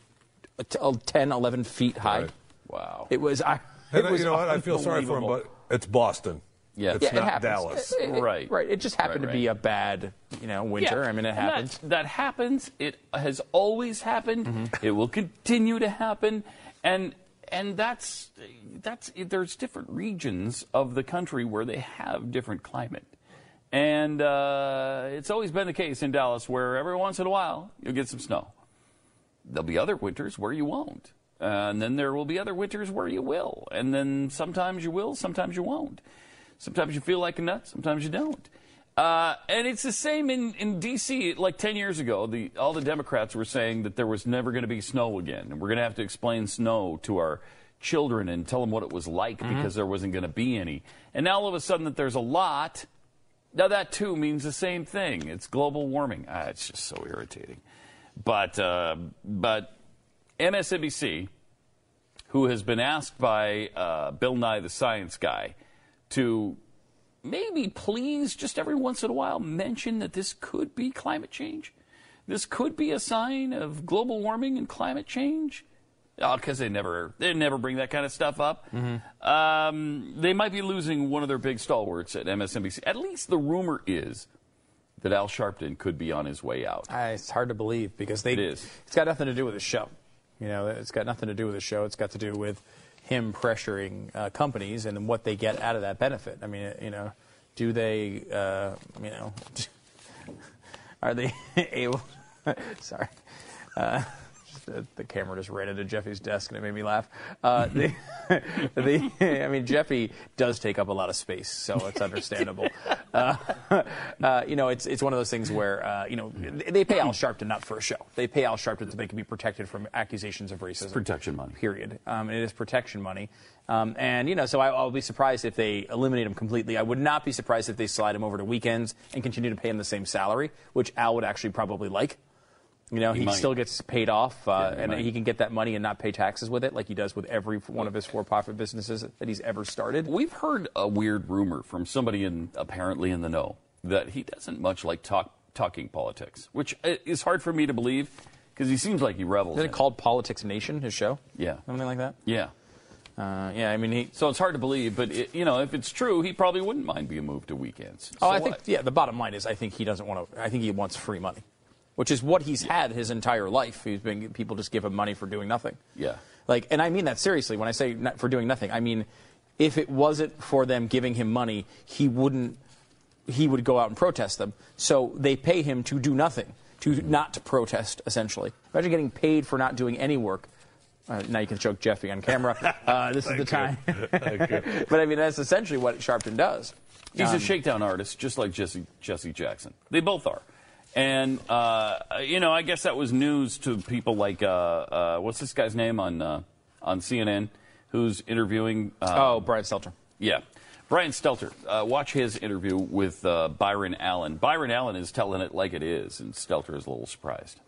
ten, eleven feet high. Right. Wow! It was. I. And it was you know what? I feel sorry for him, but it's Boston. Yeah, it's yeah, not it happens. Dallas. It, it, right, right. It just happened right, to be right. a bad, you know, winter. Yeah. I mean, it and happens. That, that happens. It has always happened. Mm-hmm. It will continue to happen, and and that's that's there's different regions of the country where they have different climate, and uh, it's always been the case in Dallas where every once in a while you'll get some snow. There'll be other winters where you won't. Uh, and then there will be other winters where you will. And then sometimes you will, sometimes you won't. Sometimes you feel like a nut, sometimes you don't. Uh, and it's the same in, in D C Like ten years ago, the, all the Democrats were saying that there was never going to be snow again. And we're going to have to explain snow to our children and tell them what it was like mm-hmm. because there wasn't going to be any. And now all of a sudden that there's a lot, now that too means the same thing. It's global warming. Ah, it's just so irritating. But, uh, but M S N B C, who has been asked by uh, Bill Nye the Science Guy to maybe please just every once in a while mention that this could be climate change. This could be a sign of global warming and climate change. Oh, because they never they never bring that kind of stuff up. Mm-hmm. Um, they might be losing one of their big stalwarts at M S N B C. At least the rumor is that Al Sharpton could be on his way out. Uh, it's hard to believe because they. It is. It's got nothing to do with the show. You know, it's got nothing to do with the show. It's got to do with him pressuring uh, companies and what they get out of that benefit. I mean, you know, do they, uh, you know, are they able? Sorry. Uh, The, the camera just ran into Jeffy's desk and it made me laugh. Uh, the, the, I mean, Jeffy does take up a lot of space, so it's understandable. uh, uh, you know, it's it's one of those things where uh, you know they pay Al Sharpton not for a show. They pay Al Sharpton so they can be protected from accusations of racism. It's protection money. Period. Um, it is protection money. Um, and you know, so I, I'll be surprised if they eliminate him completely. I would not be surprised if they slide him over to weekends and continue to pay him the same salary, which Al would actually probably like. You know, he, he still gets paid off, uh, yeah, he and might. he can get that money and not pay taxes with it, like he does with every one of his for-profit businesses that he's ever started. We've heard a weird rumor from somebody in apparently in the know that he doesn't much like talk, talking politics, which is hard for me to believe because he seems like he revels. Isn't in it called Politics Nation, his show? Yeah. Something like that? Yeah. Uh, yeah, I mean, he... So it's hard to believe, but, it, you know, if it's true, he probably wouldn't mind being moved to weekends. So oh, I what? think, yeah, the bottom line is I think he doesn't want to, I think he wants free money. Which is what he's had his entire life. He's been people just give him money for doing nothing. Yeah. Like, and I mean that seriously. When I say not for doing nothing, I mean if it wasn't for them giving him money, he wouldn't. He would go out and protest them. So they pay him to do nothing, to not to protest. Essentially, imagine getting paid for not doing any work. Uh, now you can choke Jeffy on camera. Uh, this is the time. But I mean that's essentially what Sharpton does. He's um, a shakedown artist, just like Jesse Jesse Jackson. They both are. And, uh, you know, I guess that was news to people like, uh, uh, what's this guy's name on uh, on C N N, who's interviewing... Uh, oh, Brian Stelter. Yeah. Brian Stelter. Uh, watch his interview with uh, Byron Allen. Byron Allen is telling it like it is, and Stelter is a little surprised.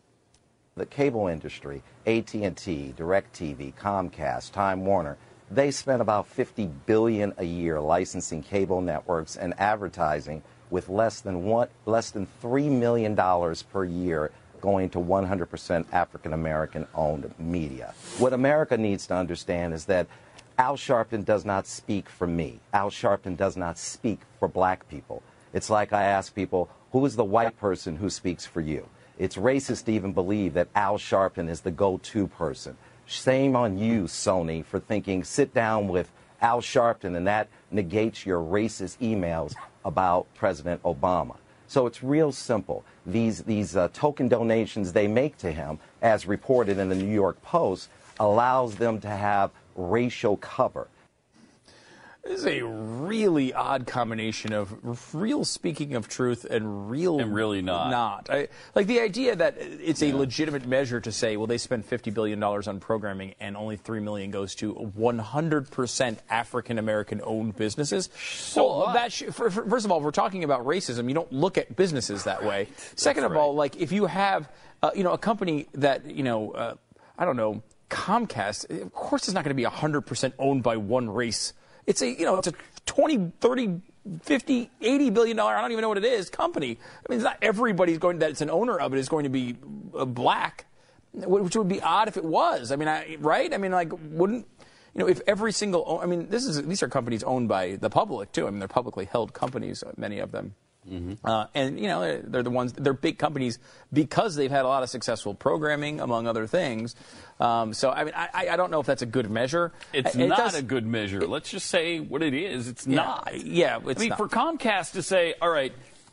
The cable industry, A T and T, DirecTV, Comcast, Time Warner, they spend about fifty billion dollars a year licensing cable networks and advertising with less than one, less than three million dollars per year going to one hundred percent African-American owned media. What America needs to understand is that Al Sharpton does not speak for me. Al Sharpton does not speak for black people. It's like I ask people, who is the white person who speaks for you? It's racist to even believe that Al Sharpton is the go-to person. Shame on you, Sony, for thinking sit down with Al Sharpton and that negates your racist emails about President Obama. So it's real simple. These, these uh, token donations they make to him, as reported in the New York Post, allows them to have racial cover. This is a really odd combination of real speaking of truth and real and really not. Not I, like the idea that it's yeah. a legitimate measure to say, well, they spend fifty billion dollars on programming and only three million dollars goes to one hundred percent African American owned businesses. So well, that sh- for, for, first of all, if we're talking about racism, you don't look at businesses that way. Right. Second That's of right. all, like if you have uh, you know a company that you know uh, I don't know Comcast, of course, it's not going to be one hundred percent owned by one race. It's a, you know, it's a twenty, thirty, fifty, eighty billion dollars, I don't even know what it is, company. I mean, it's not everybody's going, that's an owner of it is going to be uh, black, which would be odd if it was. I mean, I, right? I mean, like, wouldn't, you know, if every single, I mean, this is, these are companies owned by the public, too. I mean, they're publicly held companies, many of them. Mm-hmm. Uh, and, you know, they're the ones, they're big companies because they've had a lot of successful programming, among other things. Um, so, I mean, I, I don't know if that's a good measure. It's it not does, a good measure. Let's just say what it is. It's yeah, not. Yeah, it's I mean, not. for Comcast to say, all right,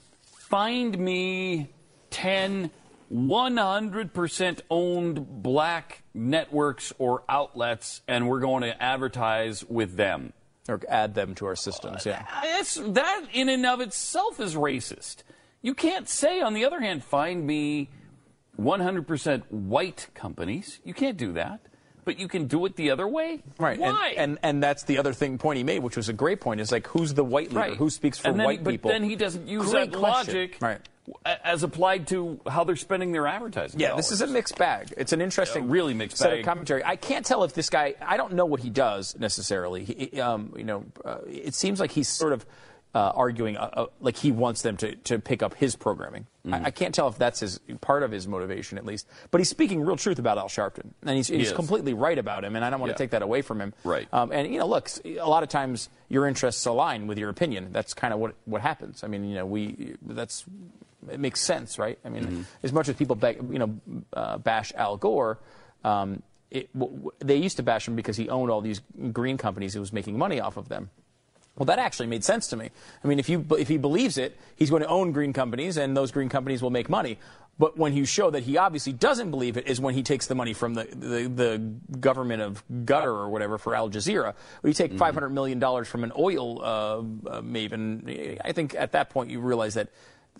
find me ten one hundred percent owned black networks or outlets, and we're going to advertise with them. Or add them to our systems, yeah. Uh, it's, that in and of itself is racist. You can't say, on the other hand, find me one hundred percent white companies. You can't do that. But you can do it the other way? Right. Why? And, and and that's the other thing point he made, which was a great point, is like, who's the white leader? Right. Who speaks for and then, white but people? But then he doesn't use Great that question. logic right. as applied to how they're spending their advertising Yeah, dollars. this is a mixed bag. It's an interesting a really mixed set bag. of commentary. I can't tell if this guy, I don't know what he does necessarily. He, um, you know, uh, it seems like he's sort of uh, arguing uh, uh, like he wants them to, to pick up his programming. Mm-hmm. I, I can't tell if that's his part of his motivation, at least. But he's speaking real truth about Al Sharpton, and he's, he's completely right about him, and I don't want yeah. to take that away from him. Right. Um, and, you know, look, a lot of times your interests align with your opinion. That's kind of what, what happens. I mean, you know, we, that's... It makes sense, right? I mean, mm-hmm. as much as people, beg, you know, uh, bash Al Gore, um, it, w- w- they used to bash him because he owned all these green companies. He was making money off of them. Well, that actually made sense to me. I mean, if you if he believes it, he's going to own green companies, and those green companies will make money. But when you show that he obviously doesn't believe it is when he takes the money from the, the, the government of Qatar or whatever for Al Jazeera. When you take mm-hmm. five hundred million dollars from an oil uh, uh, maven, I think at that point you realize that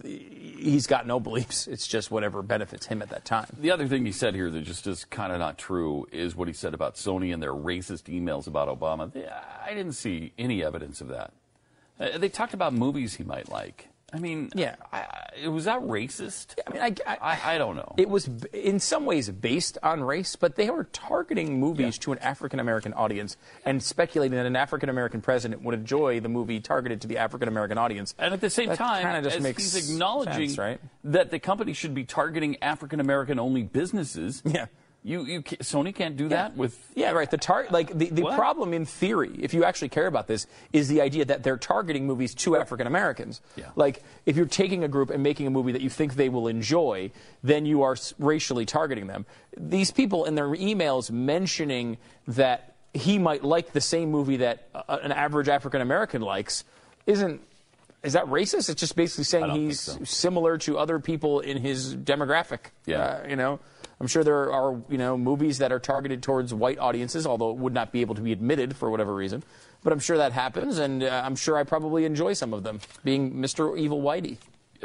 he's got no beliefs. It's just whatever benefits him at that time. The other thing he said here that just is kind of not true is what he said about Sony and their racist emails about Obama. I didn't see any evidence of that. Uh, they talked about movies he might like. I mean, yeah, I, was that racist? I mean, I, I, I, I don't know. It was in some ways based on race, but they were targeting movies yeah. to an African American audience and speculating that an African American president would enjoy the movie targeted to the African American audience. And at the same that time, just as makes he's acknowledging sense, right? that the company should be targeting African American only businesses. Yeah. You, you, Sony can't do yeah. that with... Yeah, right. The tar- like the, the problem in theory, if you actually care about this, is the idea that they're targeting movies to African Americans. Yeah. Like, if you're taking a group and making a movie that you think they will enjoy, then you are racially targeting them. These people in their emails mentioning that he might like the same movie that uh, an average African American likes isn't... Is that racist? It's just basically saying he's so. similar to other people in his demographic. Yeah. Uh, you know? I'm sure there are, you know, movies that are targeted towards white audiences, although it would not be able to be admitted for whatever reason. But I'm sure that happens, and uh, I'm sure I probably enjoy some of them, being Mister Evil Whitey.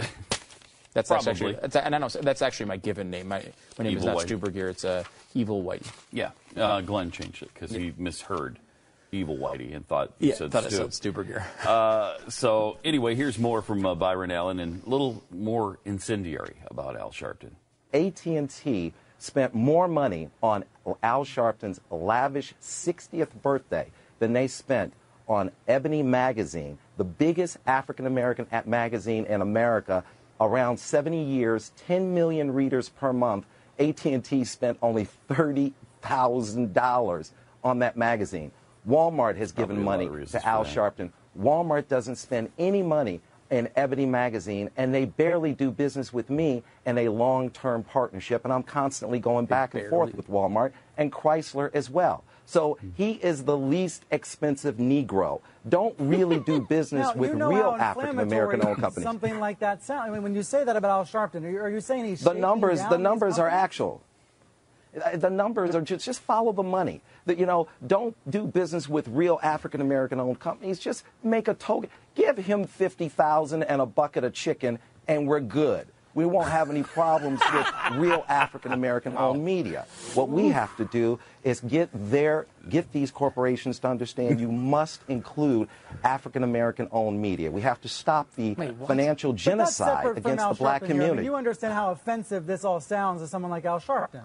That's probably. Actually, that's, and I know that's actually my given name. My, my name Evil is not Whitey. Stuberger. It's uh, Evil Whitey. Yeah. Uh, Glenn changed it because yeah. he misheard Evil Whitey and thought yeah, he said thought Stu. I said Stuberger. uh, so anyway, here's more from uh, Byron Allen and a little more incendiary about Al Sharpton. A T and T spent more money on Al Sharpton's lavish sixtieth birthday than they spent on Ebony magazine, the biggest African-American magazine in America, around seventy years, ten million readers per month. A T and T spent only thirty thousand dollars on that magazine. Walmart has given money to Al Sharpton. Walmart doesn't spend any money in Ebony magazine, and they barely do business with me in a long-term partnership, and I'm constantly going back and forth with Walmart and Chrysler as well. So he is the least expensive Negro. Don't really do business now, with you know real African-American-owned companies. Something like that sound. I mean, when you say that about Al Sharpton, are you, are you saying he's the numbers? down The numbers are companies? actual. The numbers are just, just follow the money. That, you know, don't do business with real African American owned companies. Just make a token. Give him fifty thousand and a bucket of chicken, and we're good. We won't have any problems with real African American owned media. What we have to do is get their get these corporations to understand you must include African American owned media. We have to stop the Wait, financial genocide against the black community. I mean, you understand how offensive this all sounds to someone like Al Sharpton.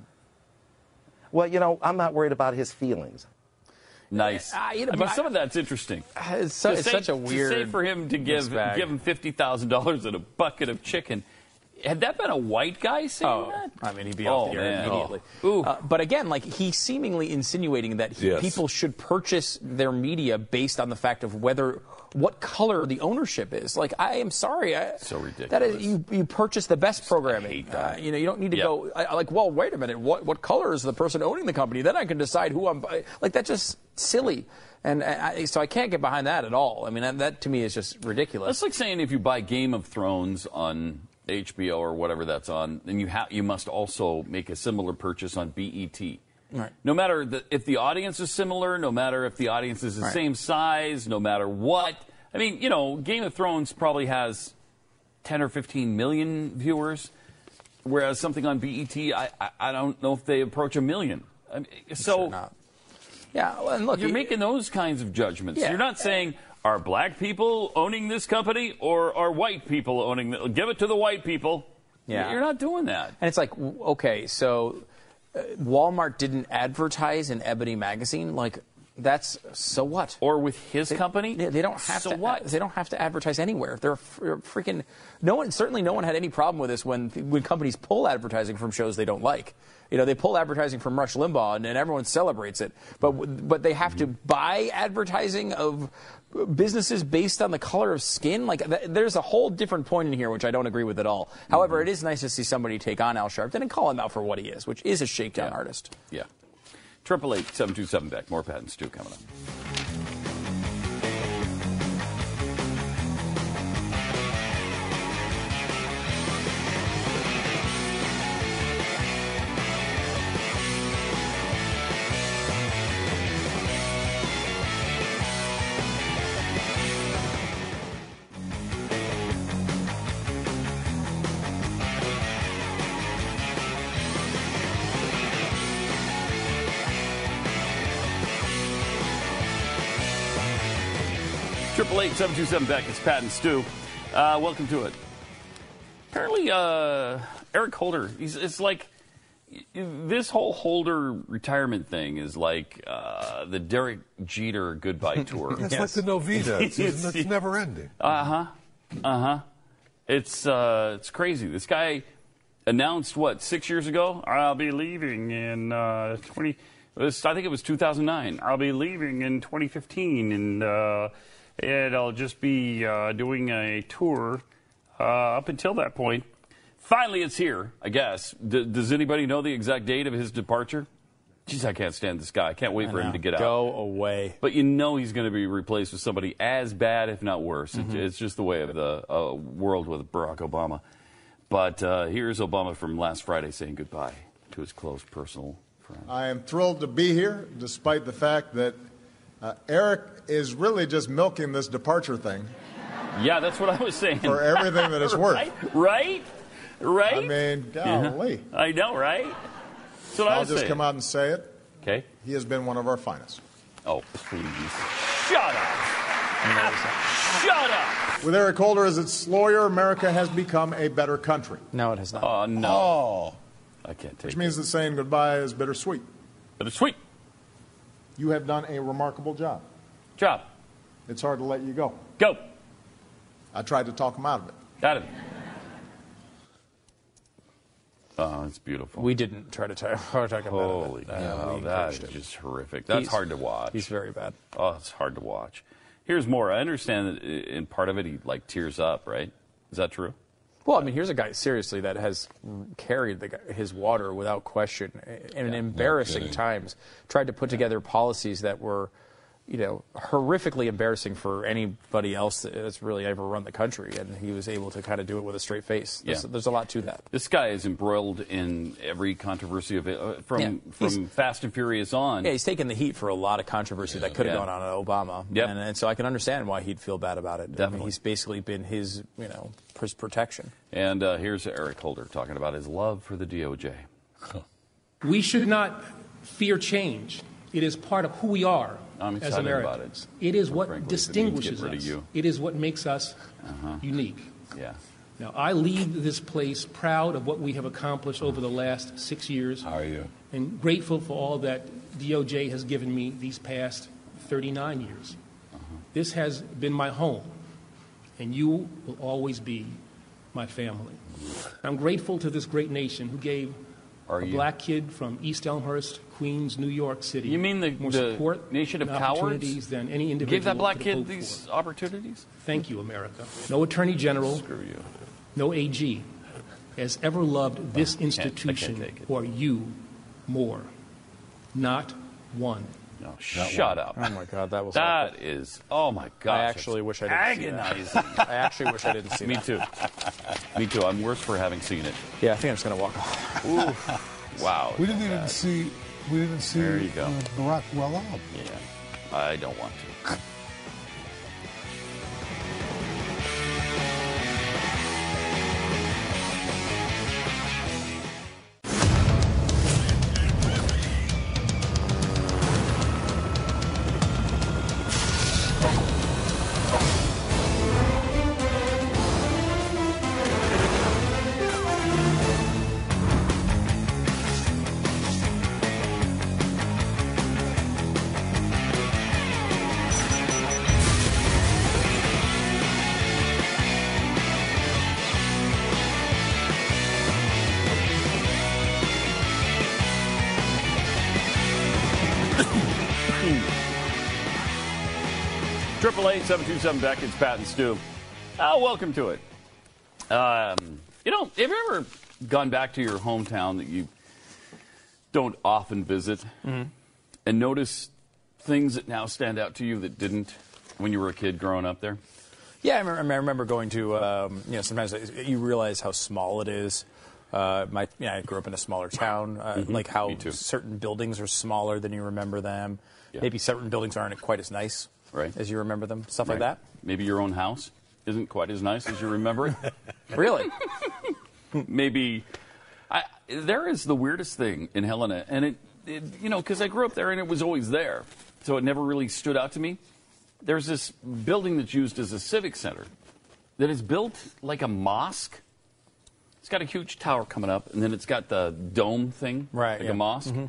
Well, you know, I'm not worried about his feelings. Nice. Uh, you know, but some of that's interesting. It's, so, it's say, such a weird. To say for him to give give him fifty thousand dollars and a bucket of chicken. Had that been a white guy saying oh, that? I mean, he'd be oh, off the air immediately. Oh. Uh, but again, like he's seemingly insinuating that he, yes. people should purchase their media based on the fact of whether what color the ownership is. Like, I am sorry, I, so ridiculous. That is, you you purchase the best programming. Uh, you know, you don't need to yep. go I, like, well, wait a minute, what what color is the person owning the company? Then I can decide who I'm. Like, that's just silly. And I, so I can't get behind that at all. I mean, that, that to me is just ridiculous. That's like saying if you buy Game of Thrones on H B O or whatever that's on, then you have you must also make a similar purchase on B E T. Right. No matter the, if the audience is similar, no matter if the audience is the right. same size, no matter what. I mean, you know, Game of Thrones probably has ten or fifteen million viewers, whereas something on B E T, I I, I don't know if they approach a million. I mean, so. Sure not. Yeah, well, and look, you're you, making those kinds of judgments. Yeah. You're not saying, are black people owning this company or are white people owning it? Give it to the white people. Yeah. You're not doing that. And it's like, okay, so uh, Walmart didn't advertise in Ebony magazine. Like, that's so what? Or with his they, company? They, they don't have so to. what? They don't have to advertise anywhere. They're, they're freaking. No one, certainly, no one had any problem with this when when companies pull advertising from shows they don't like. You know, they pull advertising from Rush Limbaugh, and, and everyone celebrates it. But but they have to buy advertising of businesses based on the color of skin. Like, th- there's a whole different point in here, which I don't agree with at all. Mm-hmm. However, it is nice to see somebody take on Al Sharpton and call him out for what he is, which is a shakedown yeah. artist. Yeah. Triple eight seven two seven Beck. More Pat and Stu coming up. Triple eight seven two seven Beck. It's Pat and Stu. Uh, welcome to it. Apparently, uh, Eric Holder. He's it's like this whole Holder retirement thing is like uh, the Derek Jeter goodbye tour. It's yes. like the Novita. It's, it's, it's never ending. Uh huh. Uh huh. It's uh, it's crazy. This guy announced what six years ago? I'll be leaving in uh, twenty. It was, I think it was two thousand nine. I'll be leaving in twenty fifteen, and. Uh, And I'll just be uh, doing a tour uh, up until that point. Finally, it's here, I guess. D- does anybody know the exact date of his departure? Jeez, I can't stand this guy. I can't wait I for know. him to get out. Go away. But you know he's going to be replaced with somebody as bad, if not worse. Mm-hmm. It, it's just the way of the uh, world with Barack Obama. But uh, here's Obama from last Friday saying goodbye to his close personal friend. I am thrilled to be here, despite the fact that Uh, Eric is really just milking this departure thing. Yeah, that's what I was saying. For everything that it's worth. Right? Right? Right? I mean, golly. Yeah. I know, right? That's what I'll I was just saying. come out and say it. Okay. He has been one of our finest. Oh, please. Shut up. Shut up. With Eric Holder as its lawyer, America has become a better country. No, it has not. Oh, no. Oh. I can't take Which it. means that saying goodbye is bittersweet. Bittersweet. You have done a remarkable job. Job. It's hard to let you go. Go. I tried to talk him out of it. Got it. Oh, it's beautiful. We didn't try to talk, talk him Holy out of it. cow, Uh, that is him. just horrific. That's he's, hard to watch. He's very bad. Oh, it's hard to watch. Here's more. I understand that in part of it he like tears up, right? Is that true? Well, I mean, here's a guy, seriously, that has carried the, his water without question in yeah, embarrassing no times, tried to put together policies that were you know, horrifically embarrassing for anybody else that's really ever run the country, and he was able to kind of do it with a straight face. There's, Yeah. there's a lot to that. This guy is embroiled in every controversy of it, uh, from Yeah, from Fast and Furious on. Yeah, he's taken the heat for a lot of controversy that could have Yeah. gone on at Obama. Yep. And, and so I can understand why he'd feel bad about it. Definitely. I mean, he's basically been his, you know, his protection. And uh, here's Eric Holder talking about his love for the D O J. We should not fear change. It is part of who we are I'm as excited about Americans. it. It is what Frankly, if it means distinguishes getting rid of us. you. It is what makes us Uh-huh. unique. Yeah. Now, I leave this place proud of what we have accomplished over the last six years. How are you? And grateful for all that D O J has given me these past thirty-nine years. Uh-huh. This has been my home, and you will always be my family. I'm grateful to this great nation who gave Are a you? black kid from East Elmhurst, Queens, New York City. You mean the, more the support nation of and cowards? opportunities than any individual Give that black could kid hope these for. opportunities? Thank you, America. No Attorney General, Screw you. no A G has ever loved this I can't institution take it. or you more. Not one. No, shut up. Oh, my God, that was That awful. is, oh my God. I actually wish I didn't see agonizing. that. I actually wish I didn't see Me that. too. Me too. I'm worse for having seen it. Yeah, I think I'm just going to walk off. Ooh. Wow. We didn't even bad. see. We didn't see There you go. uh, Barack well off. Yeah. I don't want to. Triple eight seven two seven Beck. It's Pat and Stu. Oh, welcome to it. Um, you know, have you ever gone back to your hometown that you don't often visit Mm-hmm. and notice things that now stand out to you that didn't when you were a kid growing up there? Yeah, I remember, I remember going to, um, you know, sometimes you realize how small it is. Uh, my, yeah, I grew up in a smaller town, uh, Mhm. like how Me too. certain buildings are smaller than you remember them. Yeah. Maybe certain buildings aren't quite as nice Right. as you remember them, stuff like Right. that. Maybe your own house isn't quite as nice as you remember it. Really? Maybe I, there is the weirdest thing in Helena, and it, it you know, because I grew up there and it was always there, so it never really stood out to me. There's this building that's used as a civic center that is built like a mosque. It's got a huge tower coming up, and then it's got the dome thing, Right, like yeah. a mosque. Mhm.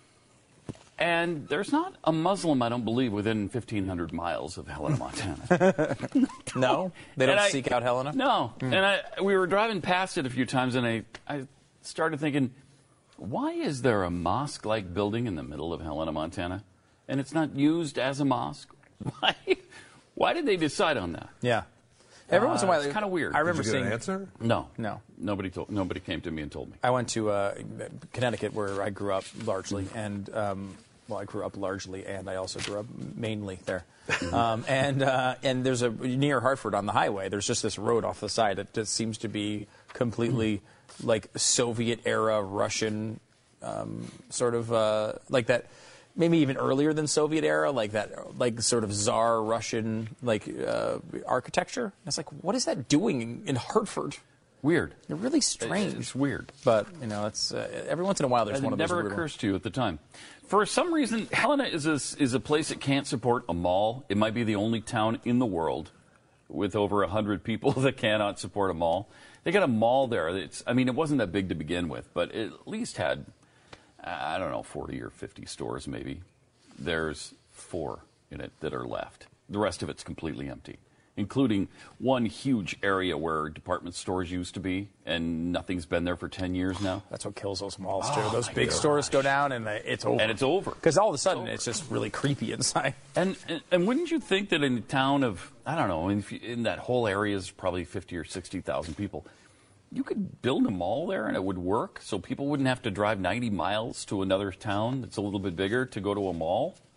And there's not a Muslim, I don't believe, within fifteen hundred miles of Helena, Montana. No? They don't And I- seek out Helena? No. Mm. And I, we were driving past it a few times, and I, I started thinking, why is there a mosque-like building in the middle of Helena, Montana, and it's not used as a mosque? Why? Why did they decide on that? Yeah. Every once in a while, it's kind of weird. I remember Did you get seeing an answer? No, No. Nobody told. Nobody came to me and told me. I went to uh, Connecticut, where I grew up largely, and um, well, I grew up largely, and I also grew up mainly there. um, and uh, and there's a near Hartford on the highway. There's just this road off the side that just seems to be completely like Soviet era Russian, um, sort of uh, like that. Maybe even earlier than Soviet era, like that, like sort of Tsar Russian like uh, architecture. And it's like, what is that doing in, in Hartford? Weird. They're really strange. It's weird. But, you know, it's uh, every once in a while there's And one it of those never weird occurs ones. to you at the time. For some reason, Helena is a, is a place that can't support a mall. It might be the only town in the world with over one hundred people that cannot support a mall. They got a mall there. It's, I mean, it wasn't that big to begin with, but it at least had, I don't know, forty or fifty stores maybe. There's four in it that are left. The rest of it's completely empty, including one huge area where department stores used to be, and nothing's been there for ten years now. That's what kills those malls, too. Oh, those my big gosh. stores go down, and they, it's over. And it's over. Because all of a sudden, it's, it's just really creepy inside. And, and and wouldn't you think that in a town of, I don't know, in, in that whole area is probably fifty or sixty thousand people, you could build a mall there and it would work so people wouldn't have to drive ninety miles to another town that's a little bit bigger to go to a mall?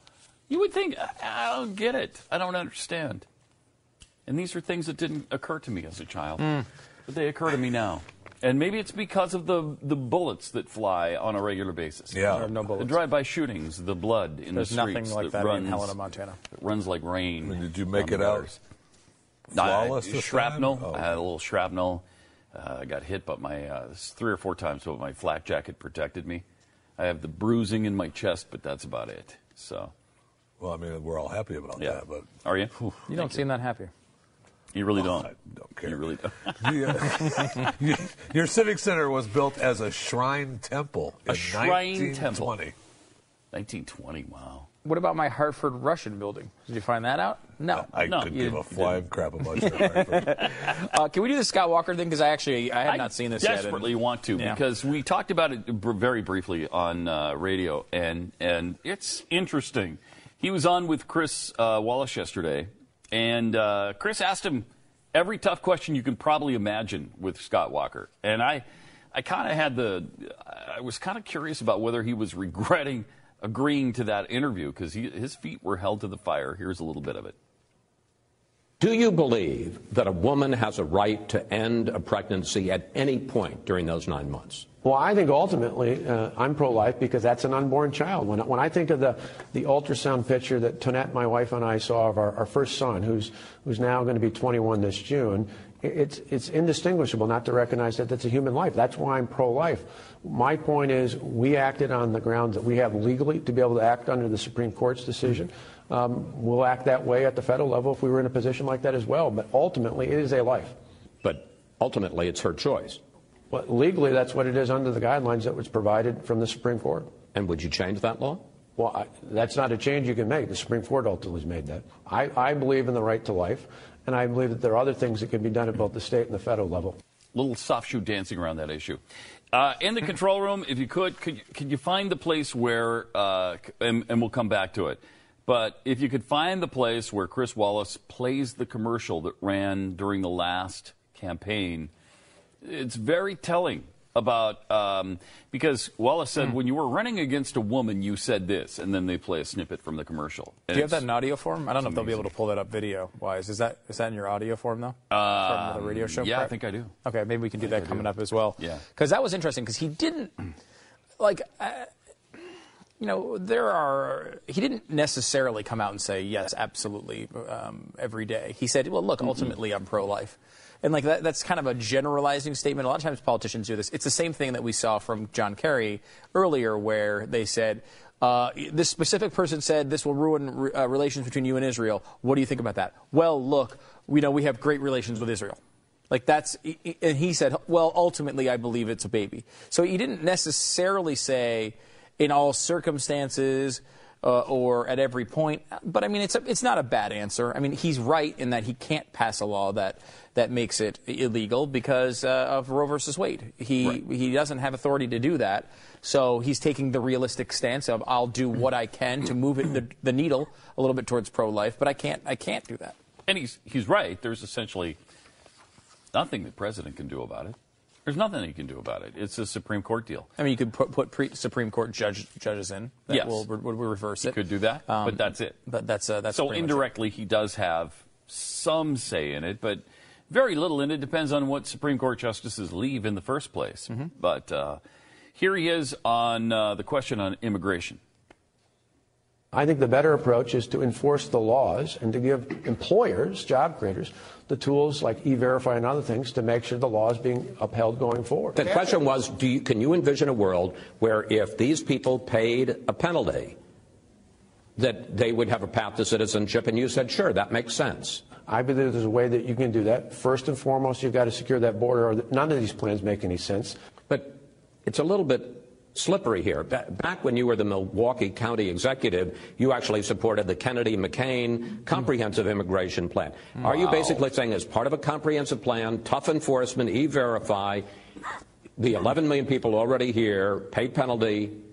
You would think, I don't get it. I don't understand. And these are things that didn't occur to me as a child. Mm. But they occur to me now. And maybe it's because of the the bullets that fly on a regular basis. Yeah. There are no bullets. The drive-by shootings, the blood in There's the streets. nothing like that, that runs, in Helena, Montana. It runs like rain. I mean, did you make it out flawless I, this shrapnel. time? Oh. I had a little shrapnel. Uh, I got hit, but my uh, three or four times, but my flak jacket protected me. I have the bruising in my chest, but that's about it. So. Well, I mean, we're all happy about yeah. that. But are you? You don't seem that happy. You really well, don't. I don't care. You really don't. the, uh, your civic center was built as a shrine temple in a shrine nineteen twenty. temple. nineteen twenty. Wow. What about my Hartford Russian building? Did you find that out? No. I no, couldn't you give a flying crap about your Hartford. uh, Can we do the Scott Walker thing? Because I actually I have I not seen this yet. I yet. desperately want to yeah. because we talked about it br- very briefly on uh, radio, and and it's interesting. He was on with Chris uh, Wallace yesterday, and uh, Chris asked him every tough question you can probably imagine with Scott Walker. And I, I kind of had the, I was kind of curious about whether he was regretting agreeing to that interview because his feet were held to the fire. Here's a little bit of it. Do you believe that a woman has a right to end a pregnancy at any point during those nine months? Well, I think ultimately uh, I'm pro-life because that's an unborn child. When, when I think of the, the ultrasound picture that Tonette, my wife, and I saw of our, our first son, who's, who's now going to be twenty-one this June, it's, it's indistinguishable not to recognize that that's a human life. That's why I'm pro-life. My point is we acted on the grounds that we have legally to be able to act under the Supreme Court's decision. Um, we'll act that way at the federal level if we were in a position like that as well. But ultimately, it is a life. But ultimately, it's her choice. Well, legally, that's what it is under the guidelines that was provided from the Supreme Court. And would you change that law? Well, I, that's not a change you can make. The Supreme Court ultimately has made that. I, I believe in the right to life, and I believe that there are other things that can be done at both the state and the federal level. Little soft shoe dancing around that issue. Uh, in the control room, if you could, could you, could you find the place where, uh, and, and we'll come back to it, but if you could find the place where Chris Wallace plays the commercial that ran during the last campaign, it's very telling about, um, because Wallace said, mm. when you were running against a woman, you said this, and then they play a snippet from the commercial. Do you have that in audio form? I don't know if they'll be able to pull that up video-wise. Is that is that in your audio form, though? Um, from the radio show? Yeah, prep? I think I do. Okay, maybe we can do that coming do. up as well. Yeah. Because that was interesting, because he didn't, like... Uh, You know, there are, he didn't necessarily come out and say, yes, absolutely, um, every day. He said, well, look, ultimately, I'm pro-life. And, like, that, that's kind of a generalizing statement. A lot of times politicians do this. It's the same thing that we saw from John Kerry earlier, where they said, uh, this specific person said this will ruin re- uh, relations between you and Israel. What do you think about that? Well, look, we know we have great relations with Israel. Like, that's, and he said, well, ultimately, I believe it's a baby. So he didn't necessarily say, in all circumstances uh, or at every point. But, I mean, it's a, it's not a bad answer. I mean, he's right in that he can't pass a law that, that makes it illegal because uh, of Roe versus Wade. He, right. he doesn't have authority to do that. So he's taking the realistic stance of I'll do what I can to move it, the, the needle a little bit towards pro-life, but I can't, I can't do that. And he's, he's right. There's essentially nothing the president can do about it. There's nothing he can do about it. It's a Supreme Court deal. I mean, you could put, put pre- Supreme Court judge, judges in that yes. will, will reverse it. You could do that, um, but that's it. But that's uh, that's so indirectly he does have some say in it, but very little, and it depends on what Supreme Court justices leave in the first place. Mm-hmm. But uh, here he is on uh, the question on immigration. I think the better approach is to enforce the laws and to give employers, job creators, the tools like E-Verify and other things to make sure the law is being upheld going forward. The question was, do you, can you envision a world where if these people paid a penalty, that they would have a path to citizenship? And you said, sure, that makes sense. I believe there's a way that you can do that. First and foremost, you've got to secure that border, or none of these plans make any sense. But it's a little bit slippery here. Back when you were the Milwaukee County executive, you actually supported the Kennedy-McCain comprehensive immigration plan. Wow. Are you basically saying as part of a comprehensive plan, tough enforcement, E-Verify, the eleven million people already here, pay penalty,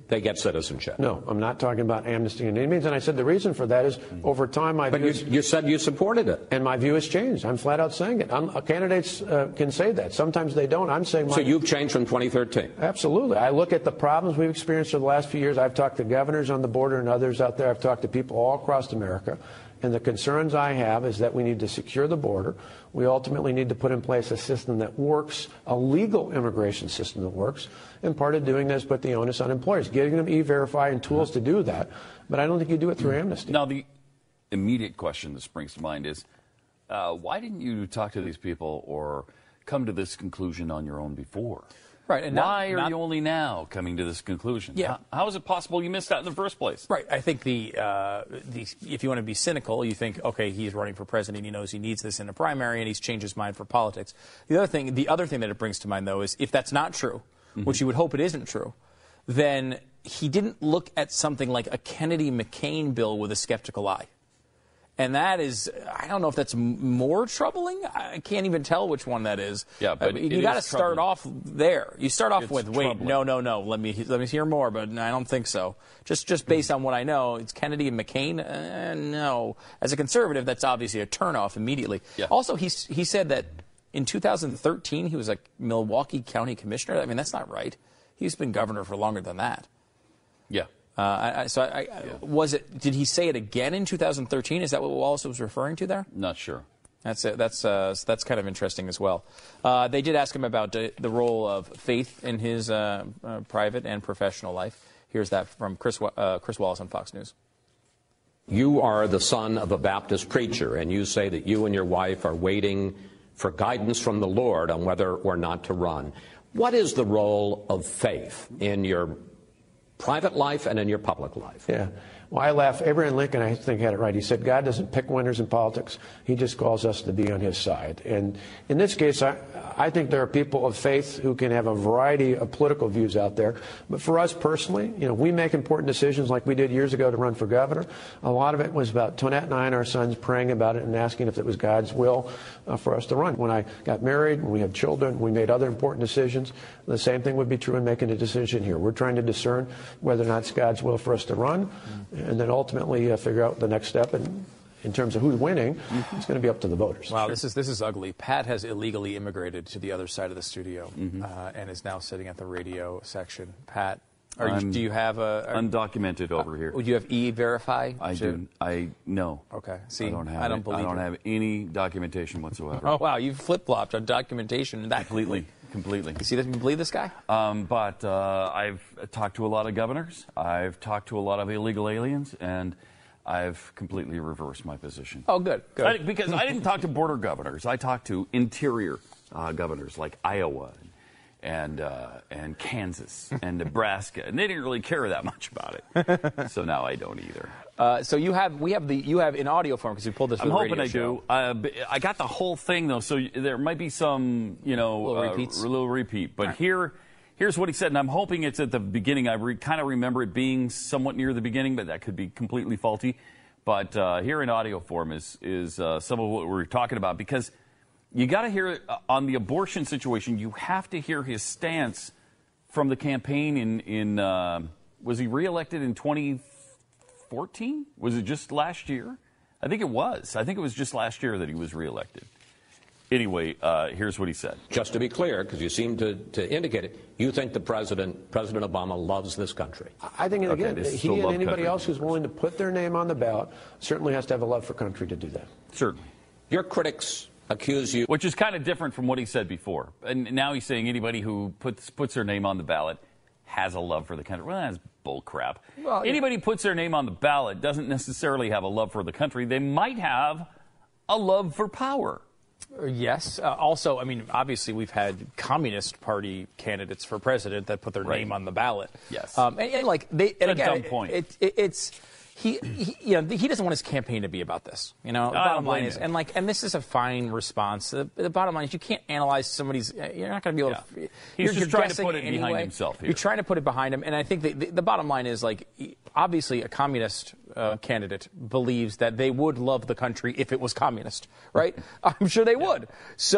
they get citizenship. No, I'm not talking about amnesty in any means. And I said the reason for that is over time my But view you, you said you supported it. And my view has changed. I'm flat out saying it. I'm, uh, candidates uh, can say that. Sometimes they don't. I'm saying my, So you've changed from twenty thirteen? Absolutely. I look at the problems we've experienced over the last few years. I've talked to governors on the border and others out there. I've talked to people all across America. And the concerns I have is that we need to secure the border. We ultimately need to put in place a system that works, a legal immigration system that works. And part of doing this, put the onus on employers, getting them E-Verify and tools to do that. But I don't think you do it through amnesty. Now, the immediate question that springs to mind is, uh, why didn't you talk to these people or come to this conclusion on your own before? Right. And why not, are not, you only now coming to this conclusion? Yeah. How, how is it possible you missed that in the first place? Right. I think the, uh, the if you want to be cynical, you think, okay, he's running for president. He knows he needs this in a primary, and he's changed his mind for politics. The other thing, the other thing that it brings to mind, though, is if that's not true, mm-hmm. which you would hope it isn't true, then he didn't look at something like a Kennedy-McCain bill with a skeptical eye. And that is, I don't know if that's more troubling. I can't even tell which one that is. Yeah, but uh, you got to start off there. You start off it's with, wait, troubling. no, no, no. Let me let me hear more, but I don't think so. Just just based on what I know, it's Kennedy and McCain. Uh, no, as a conservative, that's obviously a turnoff immediately. Yeah. Also, he he said that in two thousand thirteen he was a Milwaukee County commissioner. I mean, that's not right. He's been governor for longer than that. Yeah. Uh, I, I, so, I, I, yeah. was it? Did he say it again in two thousand thirteen? Is that what Wallace was referring to there? Not sure. That's it. That's uh, that's kind of interesting as well. Uh, they did ask him about uh, the role of faith in his uh, uh, private and professional life. Here's that from Chris uh, Chris Wallace on Fox News. You are the son of a Baptist preacher, and you say that you and your wife are waiting for guidance from the Lord on whether or not to run. What is the role of faith in your private life and in your public life? Yeah. Well, I laugh. Abraham Lincoln, I think, had it right. He said, God doesn't pick winners in politics. He just calls us to be on his side. And in this case, I, I think there are people of faith who can have a variety of political views out there. But for us personally, you know, we make important decisions like we did years ago to run for governor. A lot of it was about Tonette and I and our sons praying about it and asking if it was God's will uh, for us to run. When I got married, when we had children, we made other important decisions. The same thing would be true in making a decision here. We're trying to discern whether or not it's God's will for us to run. Mm-hmm. And then ultimately uh, figure out the next step. And in terms of who's winning, mm-hmm. it's going to be up to the voters. Wow, sure. this is this is ugly. Pat has illegally immigrated to the other side of the studio mm-hmm. uh, and is now sitting at the radio section. Pat, are you, do you have a... Are, undocumented over uh, here. Do you have E-Verify? I to, do. I no. Okay. See, I don't have I don't it. believe I don't it. have any documentation whatsoever. Oh, wow, you've flip-flopped on documentation. That completely. Completely. You see this? You believe this guy? Um, but uh, I've talked to a lot of governors. I've talked to a lot of illegal aliens, and I've completely reversed my position. Oh, good. Good. I, because I didn't talk to border governors. I talked to interior uh, governors like Iowa and uh, and Kansas and Nebraska, and they didn't really care that much about it. So now I don't either. Uh, so you have, we have the, you have in audio form because we pulled this. I'm for the hoping radio I show. do. Uh, I got the whole thing though, so there might be some, you know, little uh, repeats. A little repeat. But right. here, here's what he said, and I'm hoping it's at the beginning. I re- kind of remember it being somewhat near the beginning, but that could be completely faulty. But uh, here in audio form is is uh, some of what we were talking about, because you got to hear uh, on the abortion situation. You have to hear his stance from the campaign in in uh, was he reelected in twenty fourteen? Was it just last year? I think it was. I think it was just last year that he was reelected. Anyway, uh, here's what he said. Just to be clear, because you seem to, to indicate it, you think the president, President Obama, loves this country. I think, okay, again, he and anybody country. else who's willing to put their name on the ballot certainly has to have a love for country to do that. Certainly. Your critics accuse you... Which is kind of different from what he said before. And now he's saying anybody who puts puts their name on the ballot has a love for the country. Well, that's bull crap. Well, anybody yeah. puts their name on the ballot doesn't necessarily have a love for the country. They might have a love for power. Yes. Uh, also, I mean, obviously, we've had Communist Party candidates for president that put their right. name on the ballot. Yes. Um, and, and like they, and a again, dumb point. It, it, it's he, he, you know, he doesn't want his campaign to be about this. You know, the I bottom line him. is, and like, and this is a fine response. The, the bottom line is, you can't analyze somebody's. You're not going to be able yeah. to. He's you're, just you're trying to put it anyway. behind himself here. You're trying to put it behind him, and I think the, the, the bottom line is like, obviously, a communist uh, candidate believes that they would love the country if it was communist, right? I'm sure they would.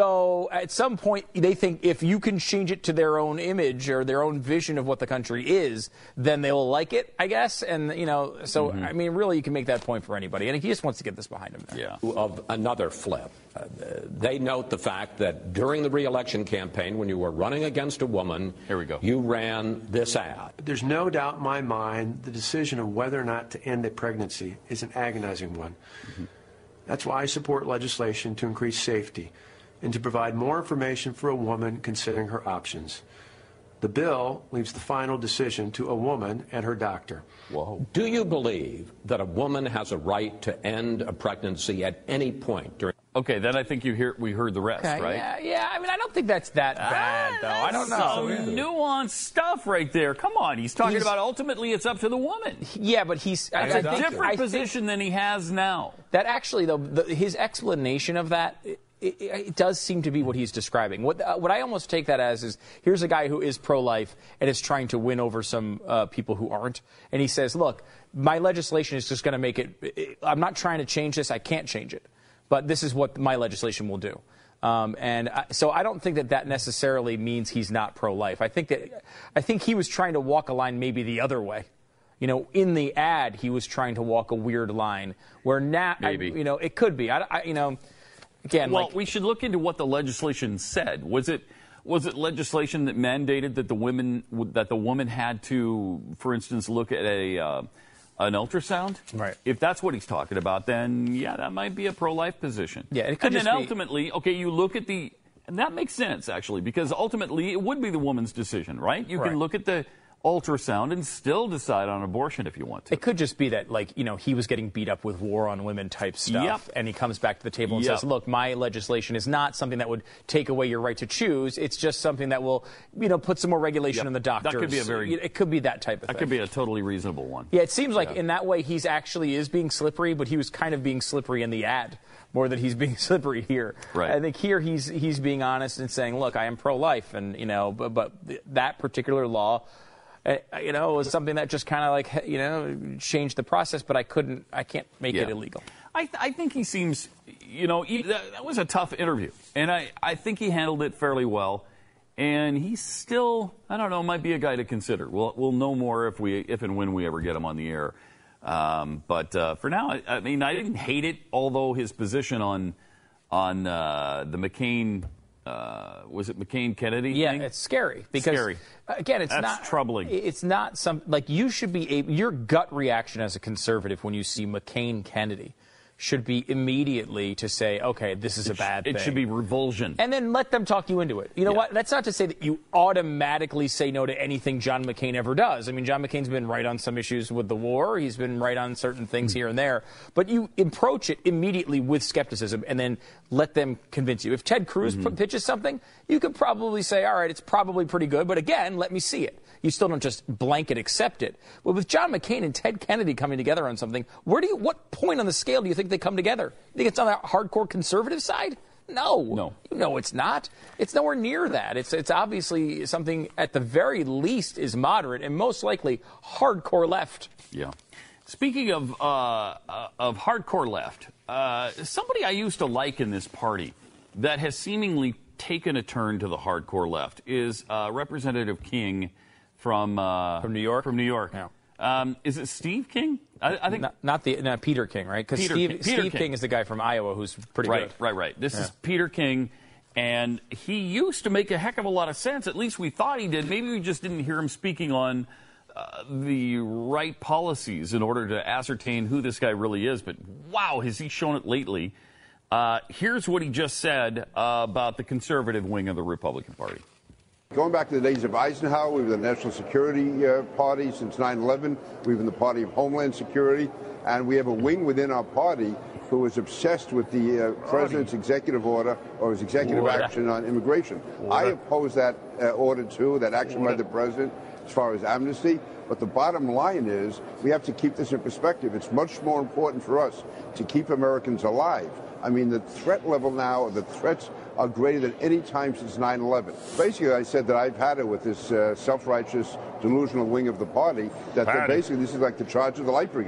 So at some point, they think if you can change it to their own image or their own vision of what the country is, then they will like it, I guess. And, you know, so, mm-hmm. I mean, really, you can make that point for anybody. And he just wants to get this behind him there. Yeah. Of another flip. Uh, they note the fact that during the re-election campaign, when you were running against a woman, here we go. You ran this ad. There's no doubt in my mind the decision of whether or not to end a pregnancy is an agonizing one. Mm-hmm. That's why I support legislation to increase safety and to provide more information for a woman considering her options. The bill leaves the final decision to a woman and her doctor. Whoa. Do you believe that a woman has a right to end a pregnancy at any point during? Okay, then I think you hear we heard the rest, okay, right? Yeah, yeah. I mean, I don't think that's that bad, though. I don't know. Some nuanced stuff right there. Come on, he's talking he's, about ultimately it's up to the woman. Yeah, but he's that's I, a I think, different I position than he has now. That actually, though, the, his explanation of that. It, it, it does seem to be what he's describing. What, uh, what I almost take that as is, here's a guy who is pro-life and is trying to win over some uh, people who aren't. And he says, look, my legislation is just going to make it, it, I'm not trying to change this. I can't change it. But this is what my legislation will do. Um, and I, so I don't think that that necessarily means he's not pro-life. I think that, I think he was trying to walk a line maybe the other way. You know, in the ad, he was trying to walk a weird line where now, maybe. I, you know, it could be. I, I you know... Again, well, like, we should look into what the legislation said. Was it was it legislation that mandated that the women that the woman had to, for instance, look at a uh, an ultrasound? Right. If that's what he's talking about, then yeah, that might be a pro-life position. Yeah, it could and just then be... ultimately, okay, you look at the, and that makes sense actually, because ultimately it would be the woman's decision, right? You right. can look at the ultrasound and still decide on abortion if you want to. It could just be that, like, you know, he was getting beat up with war on women type stuff, yep. and he comes back to the table and yep. says, look, my legislation is not something that would take away your right to choose. It's just something that will, you know, put some more regulation yep. on the doctors. That could be a very... It could be that type of that thing. That could be a totally reasonable one. Yeah, it seems like yeah. in that way he's actually is being slippery, but he was kind of being slippery in the ad more than he's being slippery here. Right. I think here he's he's being honest and saying, look, I am pro-life, and, you know, but, but that particular law... Uh, you know, it was something that just kind of like, you know, changed the process, but I couldn't, I can't make yeah. it illegal. I, th- I think he seems, you know, he, that, that was a tough interview, and I, I think he handled it fairly well, and he's still, I don't know, might be a guy to consider. We'll, we'll know more if we, if and when we ever get him on the air. Um, but uh, for now, I, I mean, I didn't hate it, although his position on, on uh, the McCain. Uh, was it McCain Kennedy? Yeah, thing? it's scary because scary. again, it's That's not troubling. It's not some like you should be able, your gut reaction as a conservative when you see McCain Kennedy should be immediately to say, okay, this is it a bad sh- it thing. It should be revulsion. And then let them talk you into it. You know yeah. what? That's not to say that you automatically say no to anything John McCain ever does. I mean, John McCain's been right on some issues with the war. He's been right on certain things here and there. But you approach it immediately with skepticism and then let them convince you. If Ted Cruz mm-hmm. p- pitches something, you could probably say, all right, it's probably pretty good. But again, let me see it. You still don't just blanket accept it. But with John McCain and Ted Kennedy coming together on something, where do you, what point on the scale do you think they come together? You think it's on the hardcore conservative side? No. No. You know it's not. It's nowhere near that. It's it's obviously something at the very least is moderate and most likely hardcore left. Yeah. Speaking of uh, uh, of hardcore left, uh, somebody I used to like in this party that has seemingly taken a turn to the hardcore left is uh, Representative King from uh, from New York. From New York. Yeah. Um, is it Steve King? I, I think not, not the not Peter King, right? Because Steve, King. Steve King. King is the guy from Iowa who's pretty right, good. Right, right, right. This yeah. is Peter King, and he used to make a heck of a lot of sense. At least we thought he did. Maybe we just didn't hear him speaking on uh, the right policies in order to ascertain who this guy really is. But wow, has he shown it lately? Uh, here's what he just said uh, about the conservative wing of the Republican Party. Going back to the days of Eisenhower, we were the National Security uh, Party since nine eleven. We've been the party of Homeland Security. And we have a wing within our party who is obsessed with the uh, president's executive order or his executive order. action on immigration. Order. I oppose that uh, order, too, that action order. by the president as far as amnesty. But the bottom line is we have to keep this in perspective. It's much more important for us to keep Americans alive. I mean, the threat level now, the threats are greater than any time since nine eleven. Basically, I said that I've had it with this uh, self-righteous, delusional wing of the party, that basically this is like the charge of the Light Brigade.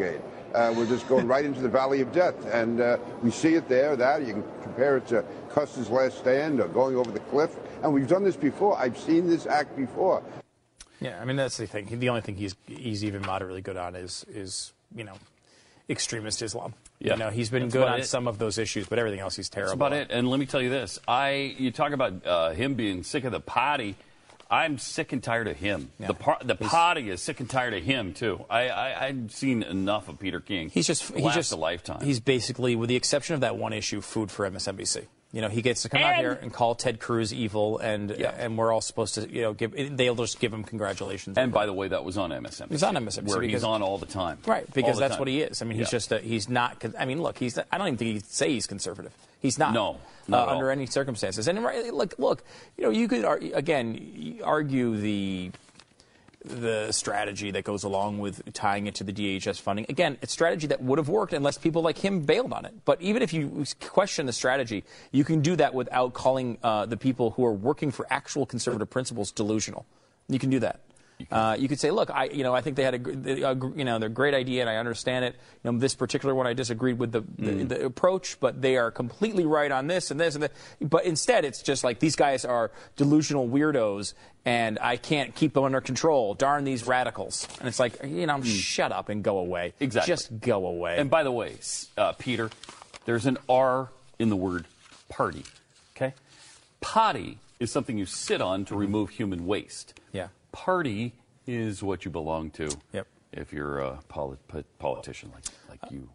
uh, we're just going right into the valley of death. And uh, we see it there, that. You can compare it to Custer's Last Stand or going over the cliff. And we've done this before. I've seen this act before. Yeah, I mean, that's the thing. The only thing he's he's even moderately good on is, is you know, extremist Islam. Yeah. You know, he's been That's good about on it. some of those issues, but everything else he's terrible. That's about on. it. And let me tell you this. I You talk about uh, him being sick of the party. I'm sick and tired of him. Yeah. The par- the party is sick and tired of him, too. I, I, I've seen enough of Peter King. He's just to he's last just a lifetime. He's basically, with the exception of that one issue, food for M S N B C. You know, he gets to come out And- here and call Ted Cruz evil, and Yeah. and we're all supposed to, you know, give. They'll just give him congratulations. And by the way, that was on M S N B C. He's on M S N B C where because- he's on all the time. Right, All because the that's time. what he is. I mean, he's Yeah. just a, he's not. I mean, look, he's. I don't even think he'd say he's conservative. He's not. No, uh, not at under all. any circumstances. And right, look, look, you know, you could ar- again you argue the the strategy that goes along with tying it to the D H S funding. Again, it's strategy that would have worked unless people like him bailed on it. But even if you question the strategy, you can do that without calling uh, the people who are working for actual conservative principles delusional. You can do that. Uh, you could say, look, I, you know, I think they had a, gr- a, gr- you know, they're a great idea, and I understand it. You know, this particular one, I disagreed with the, the, Mm. the approach, but they are completely right on this and this and that. But instead, it's just like these guys are delusional weirdos, and I can't keep them under control. Darn these radicals! And it's like, you know, shut up and go away. Exactly. Just go away. And by the way, uh, Peter, there's an R in the word party. Okay? Potty is something you sit on to remove human waste. Yeah. Party is what you belong to. Yep. If you're a polit- po- politician like like you.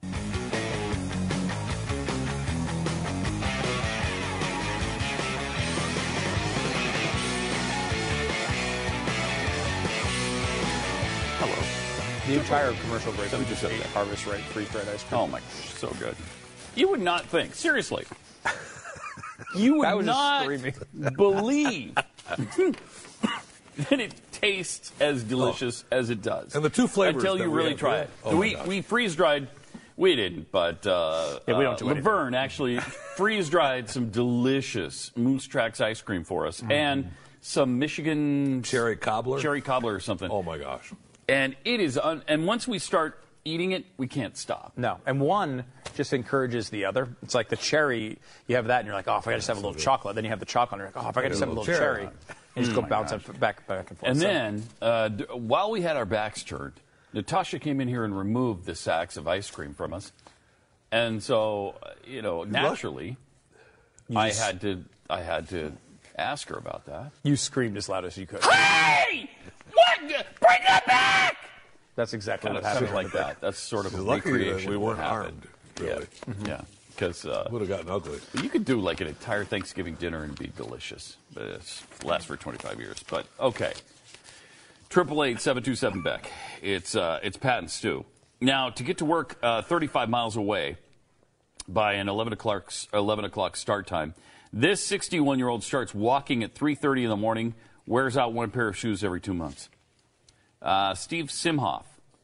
Hello. The entire commercial break, we Seven just two ate seven. Harvest Right freeze-dried ice cream. Oh my gosh, so good. You would not think, seriously. You I would was just not screaming. believe that it tastes as delicious as it does. And the two flavors until that you we really have try here. it. Oh, my we gosh. we freeze dried. We didn't, but uh, Yeah, we don't uh, do anything. Laverne actually freeze dried some delicious Moose Tracks ice cream for us, and some Michigan Cherry cobbler? cherry cobbler or something. Oh, my gosh. And it is, un- and once we start eating it, we can't stop. No, and one just encourages the other. It's like the cherry. You have that, and you're like, oh, if I could just have a little chocolate. Then you have the chocolate, and you're like, oh, if I could just have a little cherry. cherry. And you just Oh go my bouncing gosh. back, back and forth. And So- then, uh, d- while we had our backs turned, Natasha came in here and removed the sacks of ice cream from us. And so, uh, you know, naturally, I just- had to, I had to ask her about that. you screamed as loud as you could. Hey! What? Bring it back! That's exactly Kind what of happened. stuff like that. That's sort of a Lucky that recreation we of what weren't happened. armed, really. Yeah, because uh, Would have gotten ugly. you could do like an entire Thanksgiving dinner and be delicious. But it's lasts for twenty-five years. But okay, triple eight seven two seven Beck. It's uh, it's Pat and Stu. Now to get to work uh, thirty-five miles away by an eleven o'clock eleven o'clock start time. This sixty-one year old starts walking at three thirty in the morning. Wears out one pair of shoes every two months. Uh, Steve Simhoff.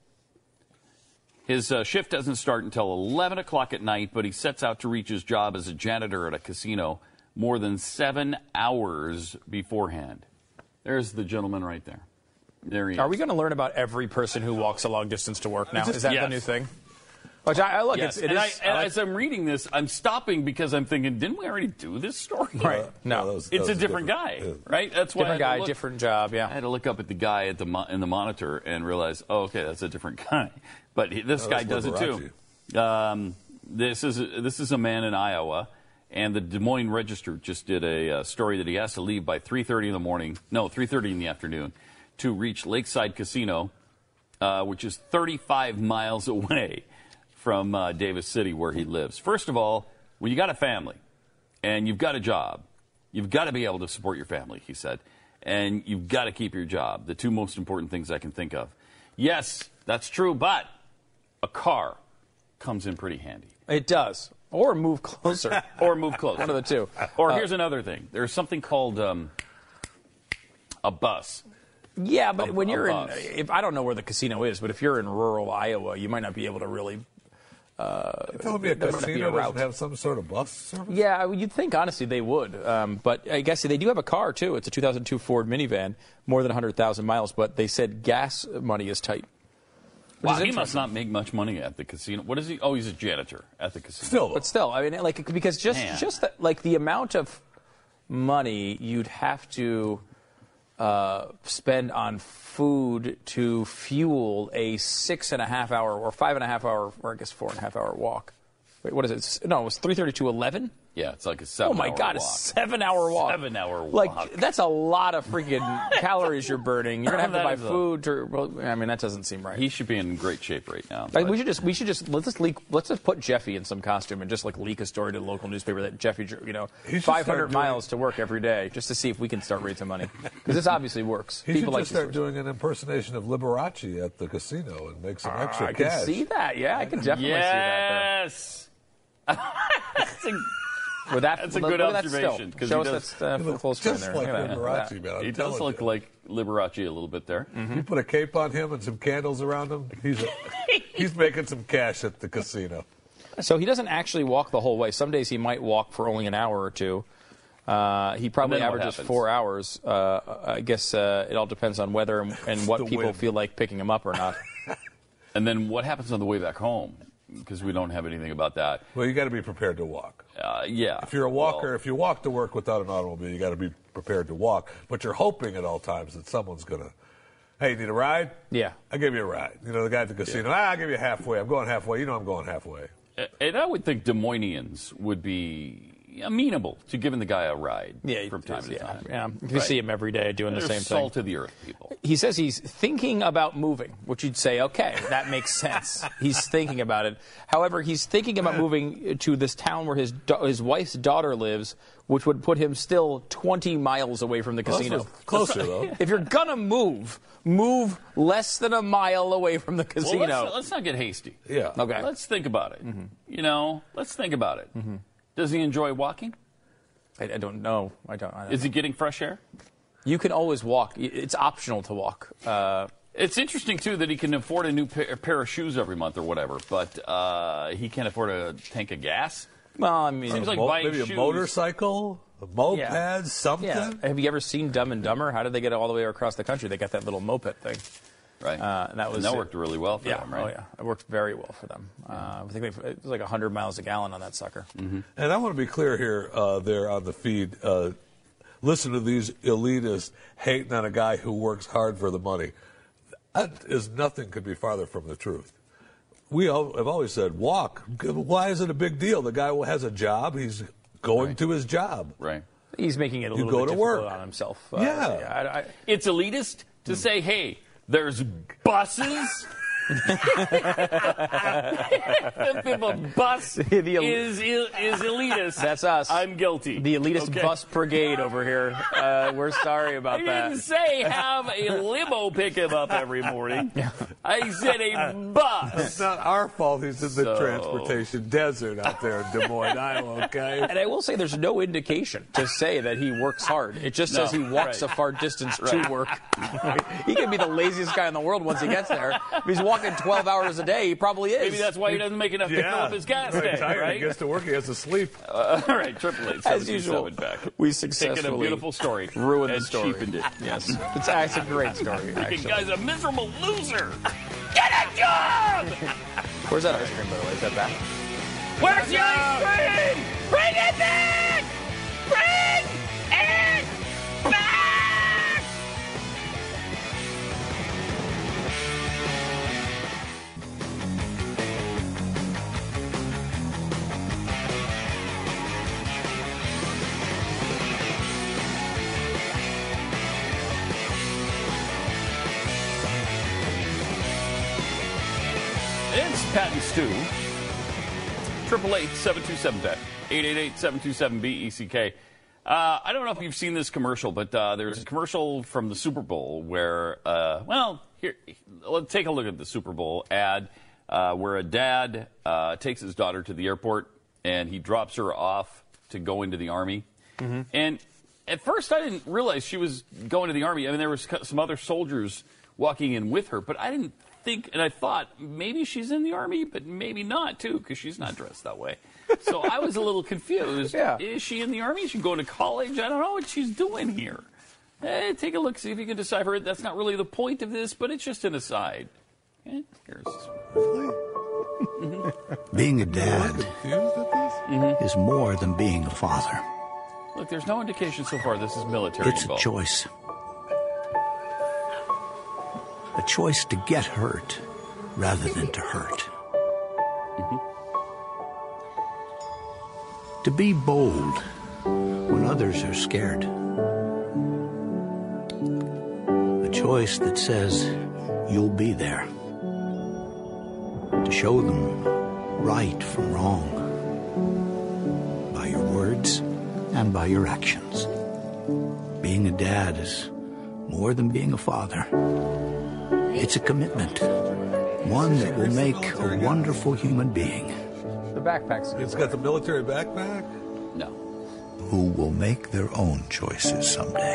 His uh, shift doesn't start until eleven o'clock at night, but he sets out to reach his job as a janitor at a casino more than seven hours beforehand. There's the gentleman right there. There he is. Are we going to learn about every person who walks a long distance to work now? Is that Yes. the new thing? Which I, I look, Yes, it's, it and, is- I, and I like- as I'm reading this, I'm stopping because I'm thinking, didn't we already do this story? Right. No. that was- that It's a was different, guy, right? That's why I different had to guy, look- different job. I Yeah. had to look up at the guy at the mo- in the monitor and realize, oh, okay, that's a different guy. But he, this Oh, guy that's does it too. Um, this is a, this is a man in Iowa, and the Des Moines Register just did a uh, story that he has to leave by three thirty in the morning. No, three thirty in the afternoon, to reach Lakeside Casino, uh, which is thirty-five miles away from uh, Davis City, where he lives. First of all, when you got a family and you've got a job, you've got to be able to support your family, he said, and you've got to keep your job. The two most important things I can think of. Yes, that's true, but a car comes in pretty handy. It does. Or move closer. Or move closer. One of the two. Or Uh, here's another thing. There's something called um, a bus. Yeah, but A- when a you're in, bus. if I don't know where the casino is, but if you're in rural Iowa, you might not be able to really. Uh, You telling me a there might not be casino a route. doesn't have some sort of bus service? Yeah, you'd think honestly they would, um, but I guess they do have a car too. It's a two thousand two Ford minivan, more than one hundred thousand miles, but they said gas money is tight. Wow, he must not make much money at the casino. What is he? Oh, he's a janitor at the casino. Still, but still, I mean, like because just Man. just that, like the amount of money you'd have to uh, spend on food to fuel a six and a half hour or five and a half hour, or I guess four and a half hour walk. Wait, what is it? No, it was three thirty to eleven. Yeah, it's like a seven. Oh my hour God, walk. a seven-hour walk. Seven-hour walk. Like that's a lot of freaking calories you're burning. You're gonna have to That buy is a- food. To, well, I mean, that doesn't seem right. He should be in great shape right now. Like, we should just we should just let's just leak let's just put Jeffy in some costume and just like leak a story to the local newspaper that Jeffy, you know, He should five start hundred doing- miles to work every day just to see if we can start raising money because this obviously works. He People should like just these start stories. doing an impersonation of Liberace at the casino and make some extra I cash. can see that. Yeah, I can definitely see that. Yes. That's a, With that, that's a look- good look at that observation. still. 'cause Show he us does, that, uh, He looks full screen just there. like Look at that. Liberace, man. I'm he does telling look you. like Liberace a little bit there. You put a cape on him and some candles around him. He's a, he's making some cash at the casino. So he doesn't actually walk the whole way. Some days he might walk for only an hour or two. Uh, he probably And then what averages happens? four hours. Uh, I guess uh, it all depends on whether and, and what The people wind. feel like picking him up or not. And then what happens on the way back home? Because we don't have anything about that. Well, you got to be prepared to walk. Uh, yeah. If you're a walker, Well, if you walk to work without an automobile, you got to be prepared to walk. But you're hoping at all times that someone's going to, hey, you need a ride? Yeah. I'll give you a ride. You know, the guy at the casino, ah, I'll give you halfway. I'm going halfway. You know I'm going halfway. and I would think Des Moinesians would be amenable to giving the guy a ride Yeah, from time to yeah, time. yeah. You see him every day doing They're the same salt thing. of the earth people. He says he's thinking about moving, which you'd say, okay, that makes sense. He's thinking about it. However, he's thinking about moving to this town where his da- his wife's daughter lives, which would put him still twenty miles away from the Well, that's casino. not closer, though. If you're gonna move, move less than a mile away from the Well, casino. let's, let's not get hasty. Yeah. Okay. Let's think about it. Mm-hmm. You know, let's think about it. Does he enjoy walking? I, I don't know. I don't. I don't Is he getting fresh air? You can always walk. It's optional to walk. Uh, It's interesting, too, that he can afford a new pa- pair of shoes every month or whatever, but uh, he can't afford a tank of gas. well, I mean, Seems A like mo- buying maybe shoes. a motorcycle, a moped, Yeah. something. yeah. Have you ever seen Dumb and Dumber? How did they get all the way across the country? They got that little moped thing. Right. Uh, and that was and that worked really well for yeah, them, right? Oh yeah, it worked very well for them. Uh, I think they, it was like one hundred miles a gallon on that sucker. And I want to be clear here, uh, there on the feed. Uh, listen to these elitists hating on a guy who works hard for the money. That is nothing could be farther from the truth. We all, have always said, walk. Why is it a big deal? The guy has a job. He's going to his job. Right. He's making it a You little go bit to difficult work. on himself. Uh, Yeah. I, I, It's elitist to say, hey, there's buses. If a bus The el- is, is elitist, That's us. I'm guilty. the elitist Okay. bus brigade over here. Uh, we're sorry I about didn't that. say have a limo pick him up every morning. I said a It's bus. not our fault he's in the So- transportation desert out there in Des Moines, Iowa, okay? And I will say there's no indication to say that he works hard. It just No, says he walks right. a far distance Right. to work. He can be the laziest guy in the world once he gets there. If he's walking twelve hours a day, he probably is. Maybe that's why he doesn't make enough to fill up his gas Very tank, tired. right? He gets to work, he has to sleep. Uh, all right, triple eight As seven two usual, seven back. we Taking successfully a beautiful story, ruined the and story. cheapened it. Yes, it's, it's a great story. Freaking Actually. guy's a miserable loser. Get a job. Where's that ice cream, by the way? Is that back? Where's the ice cream? Bring it back! Bring it back! It's Pat and Stu. Triple eight seven two seven bet eight eight eight seven two seven B E C K. Uh, I don't know if you've seen this commercial, but uh, there's a commercial from the Super Bowl where, uh, well, here, let's take a look at the Super Bowl ad uh, where a dad uh, takes his daughter to the airport and he drops her off to go into the Army. Mm-hmm. And at first, I didn't realize she was going to the Army. I mean, there was some other soldiers walking in with her, but I didn't think, and I thought maybe she's in the Army, but maybe not, too, because she's not dressed that way. So I was a little confused. Yeah. Is she in the Army? Is she going to college? I don't know what she's doing here. Eh, take a look, see if you can decipher it. That's not really the point of this, but it's just an aside. Eh, here's Being a dad Mhm. is more than being a father. Look, there's no indication so far this is military It's a involved. choice. A choice to get hurt rather than to hurt. To be bold when others are scared. A choice that says you'll be there. To show them right from wrong. By your words and by your actions. Being a dad is more than being a father. It's a commitment. One that will make a wonderful human being. The backpack's It's got the military backpack? No. Who will make their own choices someday.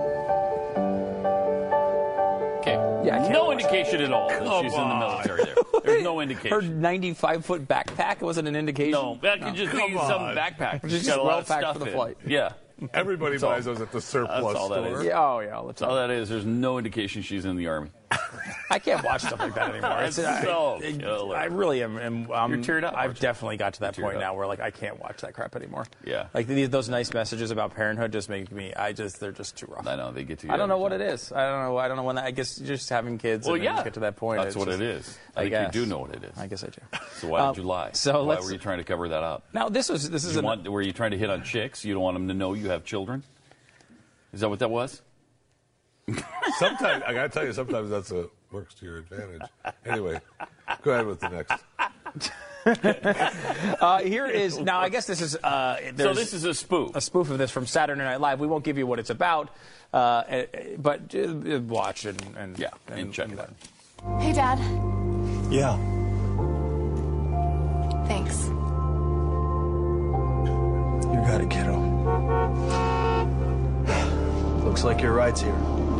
Okay. Yeah, I can't no watch indication at all that Come she's in the on. military there. There's no indication. Her ninety-five foot backpack wasn't an indication. No, that could just be Come some on. backpack. She's She's just got a lot well of packed stuff for the in. flight. Yeah. Everybody That's all. buys those at the surplus That's all that store. is. Yeah, oh yeah, all the That's all time. that is. There's no indication she's in the Army. I can't watch stuff like that anymore. That's It's- I- so I, killer. I really am. am um, You're teared up, I've aren't you? definitely got to that You're teared point up. now where like I can't watch that crap anymore. Yeah. Like these, those nice messages about parenthood just make me. I just they're just too rough. I know, they get to you I don't know every what time. it is. I don't know. I don't know when. That, I guess just having kids. Well, and then yeah. just get to that point. That's it's what just- it is. I, I think guess. you do know what it is. I guess I do. So why Um, did you lie? so why let's- were you trying to cover that up? Now this was this Did is you an, want, were you trying to hit on chicks? You don't want them to know you have children? Is that what that was? Sometimes, I gotta tell you, sometimes that's a works to your advantage. Anyway, go ahead with the next. uh, here is now. I guess this is. Uh, So there's this is a spoof. a spoof of this from Saturday Night Live. We won't give you what it's about, uh, eh, eh, but uh, watch and, and Yeah, and check it out. Hey, Dad. Yeah. Thanks. You got it, kiddo. Looks like your ride's here.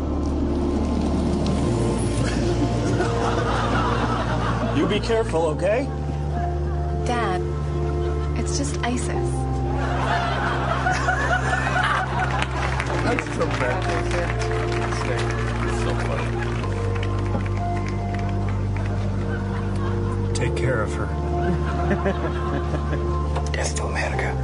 You be careful, okay? Dad, it's just ISIS. That's tremendous. So funny. Take care of her. Death to America.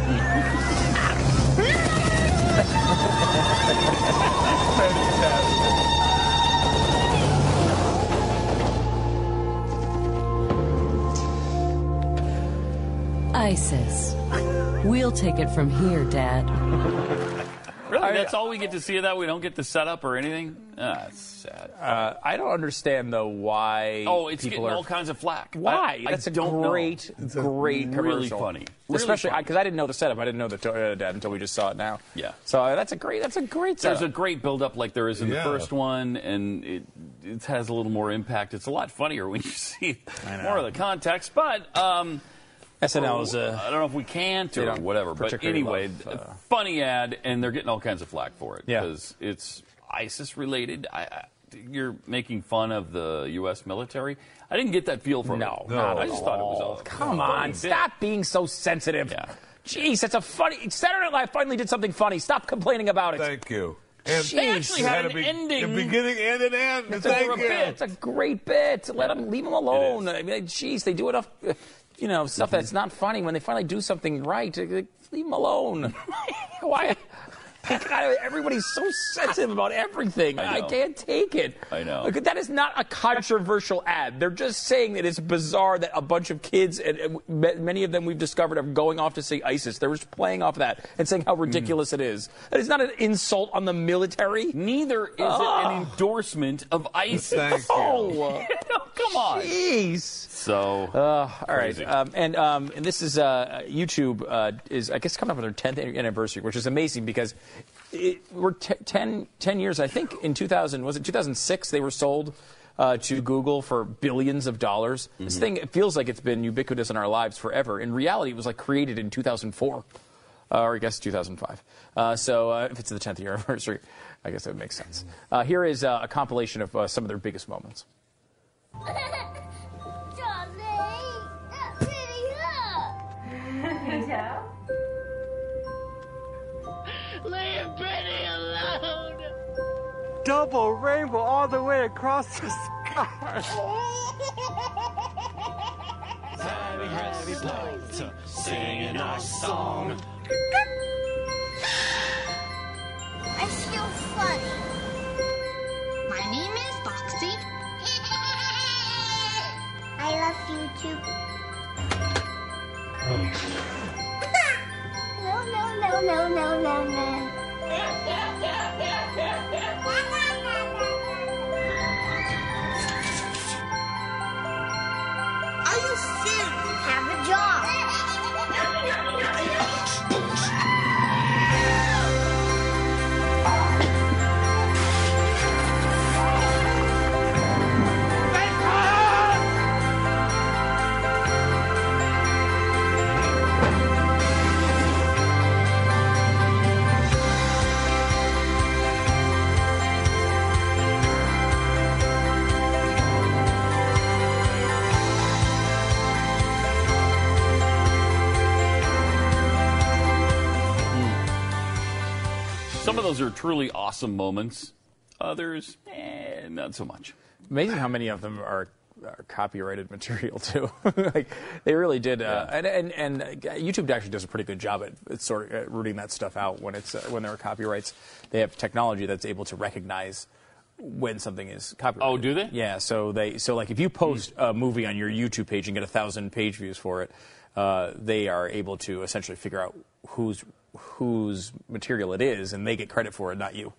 ISIS. We'll take it from here, Dad. Really? That's all we get to see of that? We don't get the setup or anything? Ah, that's sad. Uh, I don't understand though why. Oh, it's people getting are all kinds of flack. Why? I, I That's a don't know. great, It's a great really commercial. funny. Really Especially funny. because I, I didn't know the setup. I didn't know the Toyota Dad until we just saw it now. Yeah. So uh, that's a great. That's a great setup. There's a great build-up like there is in Yeah. the first one, and it, it has a little more impact. It's a lot funnier when you see more of the context. But um, S N L is a. I don't know if we can't They or don't whatever. But particularly anyway, love, uh, funny ad, and they're getting all kinds of flack for it Yeah. because it's ISIS-related. I, I, you're making fun of the U S military. I didn't get that feel from No, it. not I at just thought it was all. a Come funny on, bit. stop being so sensitive. Yeah. Jeez, that's a funny. Saturday Night Live finally did something funny. Stop complaining about it. Thank you. And They actually it had a an be- ending. A beginning and an end. It's Thank a, you. bit. It's a great bit. Let them leave them alone. I mean, jeez, they do enough, uh, you know, stuff Mm-hmm. that's not funny. When they finally do something right, uh, leave them alone. Why? God, everybody's so sensitive about everything. I I, know. can't take it. I know. Like, that is not a controversial ad. They're just saying that it's bizarre that a bunch of kids, and, and many of them we've discovered, are going off to see ISIS. They're just playing off of that and saying how ridiculous Mm. it is. That is not an insult on the military. Neither is Ah. it an endorsement of ISIS. Thank you. Oh, Come on. jeez. So, Uh, all right, crazy. um, and um, and this is uh, YouTube uh, is I guess coming up on their tenth anniversary, which is amazing because it, we're t- ten, ten years. I think in two thousand was it two thousand six they were sold uh, to Google for billions of dollars. Mm-hmm. This thing it feels like it's been ubiquitous in our lives forever. In reality, it was like created in two thousand four. Uh, or I guess two thousand five. Uh, so uh, if it's the tenth year anniversary, I guess that would make sense. Uh, here is uh, a compilation of uh, some of their biggest moments. Double rainbow all the way across the sky. Very happy place, singing our song. I feel funny. My name is Foxy. I love you too. No, no, no, no, no, no, no. Are you serious? Have a job. Some of those are truly awesome moments. Others, eh, not so much. Amazing how many of them are, are copyrighted material too. Like they really did, uh, yeah. and, and and YouTube actually does a pretty good job at, at sort of rooting that stuff out when it's uh, when there are copyrights. They have technology that's able to recognize when something is copyrighted. Oh, do they? Yeah. So they so like if you post mm. a movie on your YouTube page and get a thousand page views for it, uh, they are able to essentially figure out whose whose material it is, and they get credit for it, not you.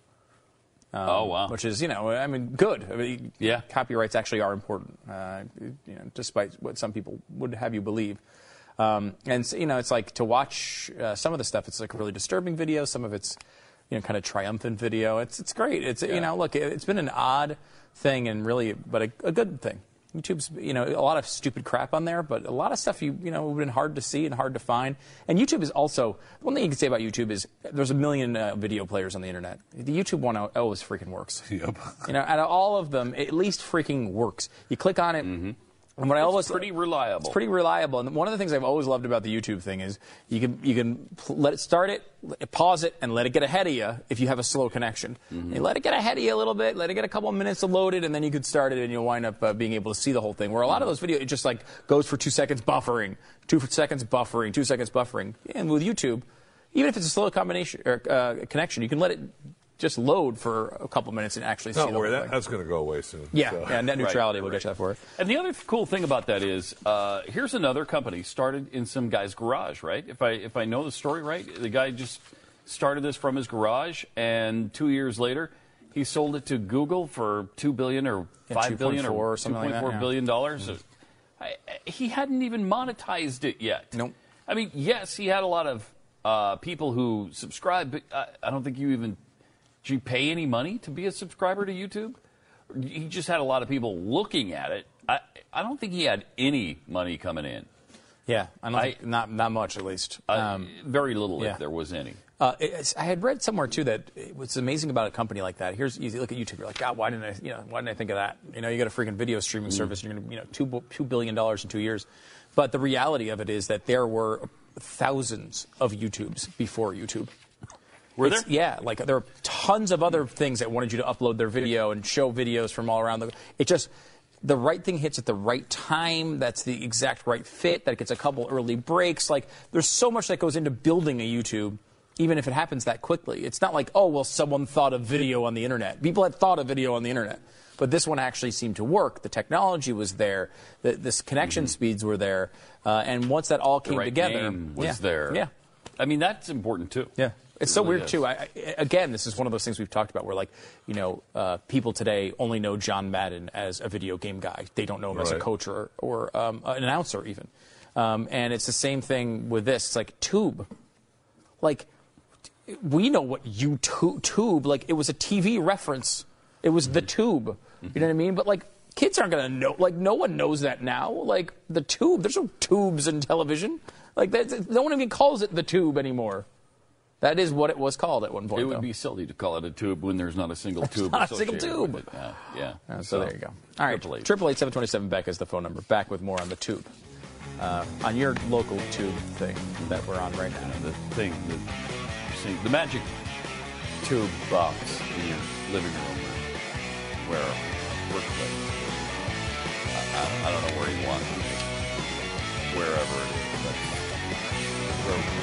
Um, oh wow! Which is, you know, I mean, good. I mean, yeah, copyrights actually are important, uh, you know, despite what some people would have you believe. Um, and you know, it's like to watch uh, some of the stuff. It's like a really disturbing video. Some of it's, you know, kind of triumphant video. It's it's great. It's yeah. you know, look, it, it's been an odd thing and really, but a, a good thing. YouTube's, you know, a lot of stupid crap on there, but a lot of stuff you, you know, have been hard to see and hard to find. And YouTube is also, one thing you can say about YouTube is there's a million uh, video players on the internet. The YouTube one always freaking works. Yep. You know, out of all of them, it at least freaking works. You click on it. Mm-hmm. And what I always, it's pretty reliable. It's pretty reliable. And one of the things I've always loved about the YouTube thing is you can you can let it start it, pause it, and let it get ahead of you if you have a slow connection. Mm-hmm. You let it get ahead of you a little bit, let it get a couple of minutes to load it, and then you could start it, and you'll wind up uh, being able to see the whole thing. Where a lot of those videos, it just like goes for two seconds buffering, two seconds buffering, two seconds buffering. And with YouTube, even if it's a slow combination or uh, connection, you can let it just load for a couple minutes and actually see Don't the worry, whole that, thing. That's going to go away soon. Yeah, so. yeah, net neutrality right, will right. get you that for it. And the other cool thing about that is, uh, here's another company started in some guy's garage, right? If I if I know the story right, the guy just started this from his garage, and two years later, he sold it to Google for two billion or Yeah, five billion or or something two like point that, four yeah. billion dollars. Mm-hmm. I, he hadn't even monetized it yet. Nope. I mean, yes, he had a lot of uh, people who subscribed, but I, I don't think you even. Did you pay any money to be a subscriber to YouTube? He just had a lot of people looking at it. I, I don't think he had any money coming in. Yeah, I don't think, not not much at least. Um, uh, very little, yeah. if there was any. Uh, it's, I had read somewhere too that what's amazing about a company like that. Here's you look at YouTube. You're like, God, why didn't I? You know, why didn't I think of that? You know, you got a freaking video streaming mm. service. And you're gonna, you know, two two billion dollars in two years. But the reality of it is that there were thousands of YouTubes before YouTube. Were there? It's, yeah, like there are tons of other things that wanted you to upload their video and show videos from all around the. It just the right thing hits at the right time. That's the exact right fit. That gets a couple early breaks. Like there's so much that goes into building a YouTube, even if it happens that quickly. It's not like, oh well, someone thought of video on the internet. People had thought of video on the internet, but this one actually seemed to work. The technology was there. The this connection mm-hmm. speeds were there, uh, and once that all the came right together, name was yeah, there. Yeah, I mean that's important too. Yeah. It's it so really weird, is. too. I, I, again, this is one of those things we've talked about where, like, you know, uh, people today only know John Madden as a video game guy. They don't know him right. as a coach or, or um, an announcer, even. Um, and it's the same thing with this. It's like Tube. Like, we know what YouTube, Tube, like, it was a T V reference. It was the Tube. Mm-hmm. You know what I mean? But, like, kids aren't going to know. Like, no one knows that now. Like, the Tube. There's no tubes in television. Like, that's, no one even calls it the Tube anymore. That is what it was called at one point. It would though. be silly to call it a tube when there's not a single there's tube. Not a single associated tube. with it. Uh, yeah. Uh, so, so there you go. All right. Triple eight seven twenty seven Beck is the phone number. Back with more on the Tube. Uh, on your local Tube thing that we're on right now. You know, the thing, the, see, the magic Tube box in your living room where workplace. I, I don't know where he wants to be. Wherever it is. But where,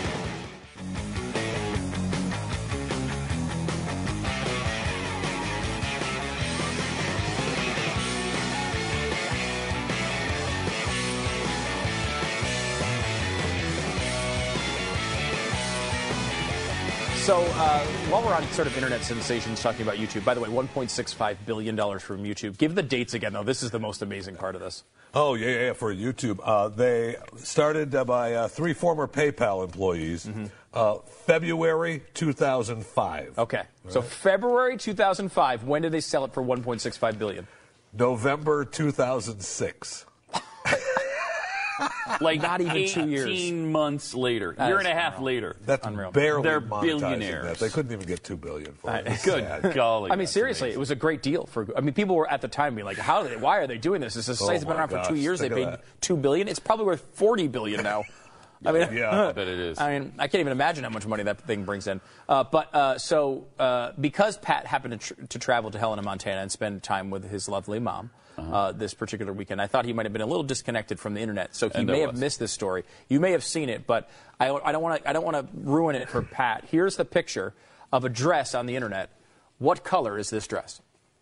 So uh, while we're on sort of internet sensations talking about YouTube, by the way, one point six five billion dollars from YouTube. Give the dates again, though. This is the most amazing part of this. Oh, yeah, yeah, for YouTube. Uh, they started uh, by uh, three former PayPal employees, mm-hmm. uh, February two thousand five. Okay. Right. So February two thousand five, when did they sell it for one point six five billion dollars? November two thousand six. Like not even two years. eighteen months later, That year is and a half unreal. later. That's Unreal. barely They're monetizing billionaires. that. They couldn't even get two billion for it. It's Good sad. golly. I mean, seriously, it was a great deal for. I mean, people were at the time being like, "How? Are they, why are they doing this? This is a Oh site's been my around for two gosh, years. They think of paid that. two billion. It's probably worth forty billion now." I mean, Yeah, I bet it is. I mean, I can't even imagine how much money that thing brings in. Uh, but uh, so, uh, because Pat happened to, tr- to travel to Helena, Montana, and spend time with his lovely mom uh-huh. uh, this particular weekend, I thought he might have been a little disconnected from the internet. So he And may there have was. missed this story. You may have seen it, but I, I don't want to. I don't want to ruin it for Pat. Here's the picture of a dress on the internet. What color is this dress?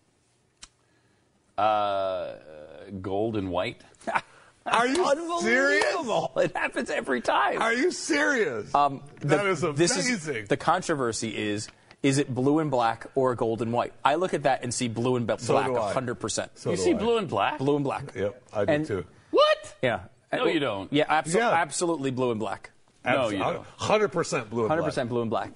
Uh, gold and white. Are you serious? Unbelievable. It happens every time. Are you serious? Um, the, that is this amazing. Is, the controversy is, is it blue and black or gold and white? I look at that and see blue and b- So black do I. one hundred percent. So you do see I. blue and black? Blue and black. Yep, I do And- too. What? Yeah. No, you don't. Yeah, abso- Yeah. absolutely blue and black. No, you don't. one hundred percent blue and one hundred percent blue and black.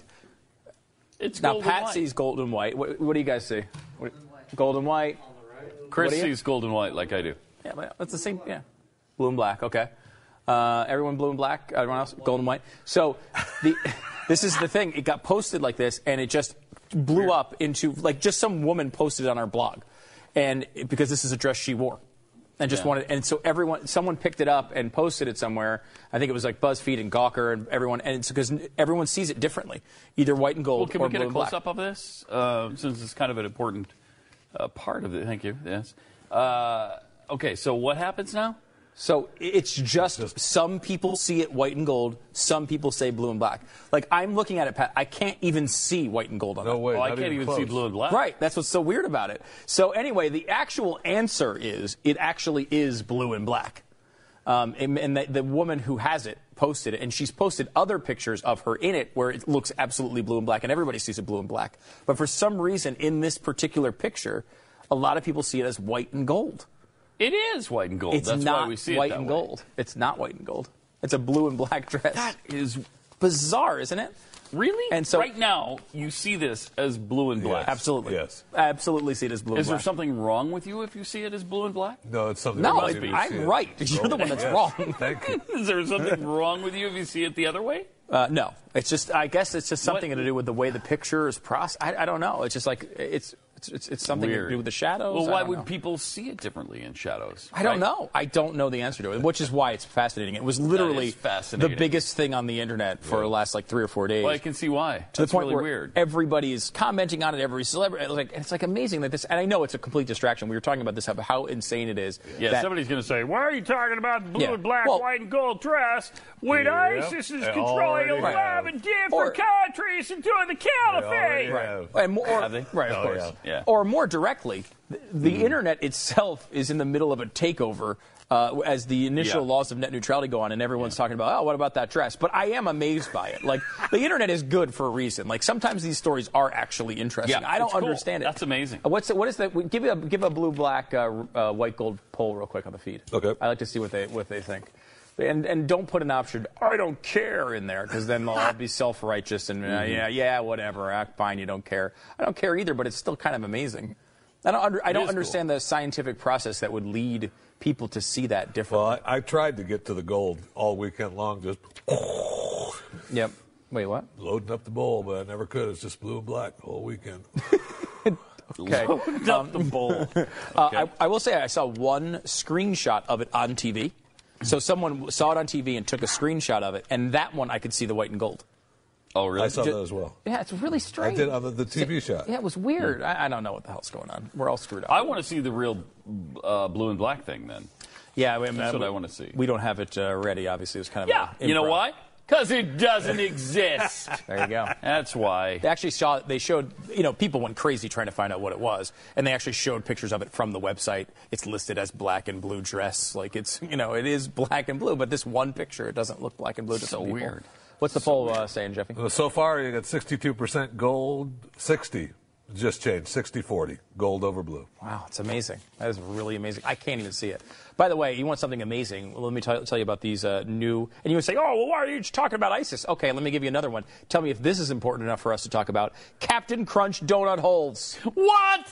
It's Now, gold Pat and white. sees gold and white. What, what do you guys see? What, gold and white. Chris What do you- sees gold and white like I do. Yeah, but that's the same. Yeah, blue and black. Okay. Uh, everyone blue and black. Everyone else gold and white. So, the this is the thing. It got posted like this, and it just blew up into like just some woman posted it on our blog, and it- because this is a dress she wore, and just Yeah. wanted. And so everyone, someone picked it up and posted it somewhere. I think it was like BuzzFeed and Gawker and everyone, and it's because everyone sees it differently, either white and gold Well, can or we get blue a and black. close-up of this? Uh, since it's kind of an important uh, part of it. Thank you. Yes. Uh, okay, so what happens now? So it's just some people see it white and gold, some people say blue and black. Like I'm looking at it, Pat, I can't even see white and gold on it. No way. Oh, I not can't even close. see blue and black. Right, that's what's so weird about it. So anyway, the actual answer is it actually is blue and black. Um, and and the, the woman who has it posted it, and she's posted other pictures of her in it where it looks absolutely blue and black, and everybody sees it blue and black. But for some reason, in this particular picture, a lot of people see it as white and gold. It is white and gold. It's That's not why we see white it that and way. gold. It's not white and gold. It's a blue and black dress. That is bizarre, isn't it? really. And so right now, you see this as blue and black. Absolutely. Yes. I absolutely see it as blue Is and there black. something wrong with you if you see it as blue and black? No, it's something. No, that it- you I'm see it. right. You're the one that's Yes. wrong. Thank you. Is there something wrong with you if you see it the other way? Uh, no, it's just. I guess it's just something What- to do with the way the picture is processed. I, I don't know. It's just like it's it's it's, it's something Weird. to do with the shadows. Well, I why don't would know. people see it differently in shadows? I don't right? know. I don't know the answer to it, which is why it's fascinating. It was literally is fascinating. the biggest thing on the internet for the last like three or four days. Well, I can see why. to That's the point really where weird. everybody is commenting on it, every celebrity, like, and it's like amazing that this. And I know it's a complete distraction. We were talking about this, how, how insane it is. Yeah, that- somebody's going to say, why are you talking about the blue Yeah. and black, Well- white and gold dress when Yeah. ISIS is They controlling already eleven have. different Or- countries and doing the caliphate? Right. And more, Have they? right, of Oh, course. yeah. Yeah. Or more directly, the, the internet itself is in the middle of a takeover uh, as the initial Yeah. laws of net neutrality go on, and everyone's talking about, oh, what about that dress? But I am amazed by it. Like, the internet is good for a reason. Like, sometimes these stories are actually interesting. Yeah, I don't it's cool. understand it. That's amazing. Uh, What's the, what is that? Give a give a blue black uh, uh, white gold poll real quick on the feed. Okay. I like to see what they what they think. And and don't put an option, I don't care, in there, because then they'll all be self-righteous and, uh, Mm-hmm. yeah, yeah, whatever, act fine, you don't care. I don't care either, but it's still kind of amazing. I don't, under, I don't is understand the scientific process that would lead people to see that differently. Well, I, I tried to get to the gold all weekend long, just Yep. Wait, what? loading up the bowl, but I never could. It's just blue and black the whole weekend. Okay. Load up the bowl. Uh, I, I will say I saw one screenshot of it on T V. So someone saw it on T V and took a screenshot of it, and that one I could see the white and gold. Oh, really? I saw Ju- that as well. Yeah, it's really strange. I did on the, the T V shot. Yeah, it was weird. I, I don't know what the hell's going on. We're all screwed up. I want to see the real uh, blue and black thing then. Yeah, I mean, That's uh, what I want to see. We don't have it uh, ready, obviously. It was kind of Yeah, a you know improv. why? Because it doesn't exist. There you go. That's why. They actually saw, they showed, you know, people went crazy trying to find out what it was. And they actually showed pictures of it from the website. It's listed as black and blue dress. Like it's, you know, it is black and blue, but this one picture, it doesn't look black and blue to So some people. weird. What's the poll uh, saying, Jeffy? Well, so far, you got sixty-two percent gold, sixty. Just changed, sixty forty. Gold over blue. Wow, it's amazing. That is really amazing. I can't even see it. By the way, you want something amazing? Well, let me tell, tell you about these uh, new... And you would say, oh, well, why are you talking about ISIS? Okay, let me give you another one. Tell me if this is important enough for us to talk about. Captain Crunch donut holes. What?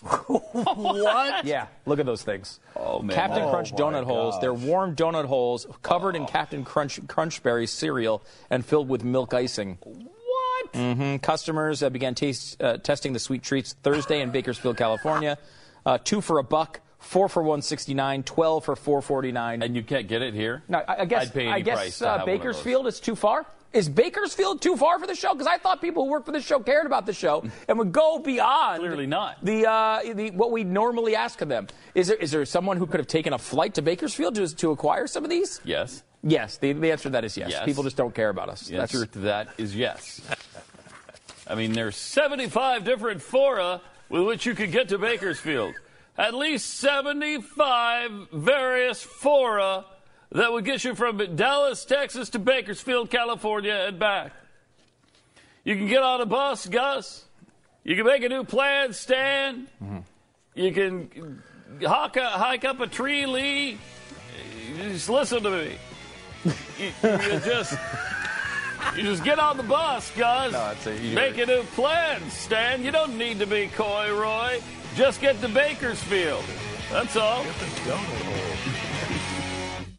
What? Yeah, look at those things. Oh, man. Captain Oh, Crunch my donut holes. gosh. They're warm donut holes covered in Captain Crunch Crunchberry cereal and filled with milk icing. What? Mm-hmm. Customers uh, began taste, uh, testing the sweet treats Thursday in Bakersfield, California. Uh, two for a buck, four for one sixty-nine, twelve for four forty-nine. And you can't get it here? No, I, I guess. I'd pay any I guess price to uh, have one of those. Bakersfield is too far. Is Bakersfield too far for the show? Because I thought people who work for the show cared about the show and would go beyond. Clearly not. The, uh, the what we normally ask of them. Is there is there someone who could have taken a flight to Bakersfield to, to acquire some of these? Yes. Yes. The, the answer to that is yes. Yes. People just don't care about us. The That's- answer to that is yes. I mean, there's seventy-five different fora with which you could get to Bakersfield. At least seventy-five various fora that would get you from Dallas, Texas to Bakersfield, California and back. You can get on a bus, Gus. You can make a new plan, Stan. Mm-hmm. You can hike, a, hike up a tree, Lee. You just listen to me. You, you just... You just get on the bus, Gus. No, it's a- you- Make a new plan, Stan. You don't need to be coy, Roy. Just get to Bakersfield. That's all. Get the donut hole.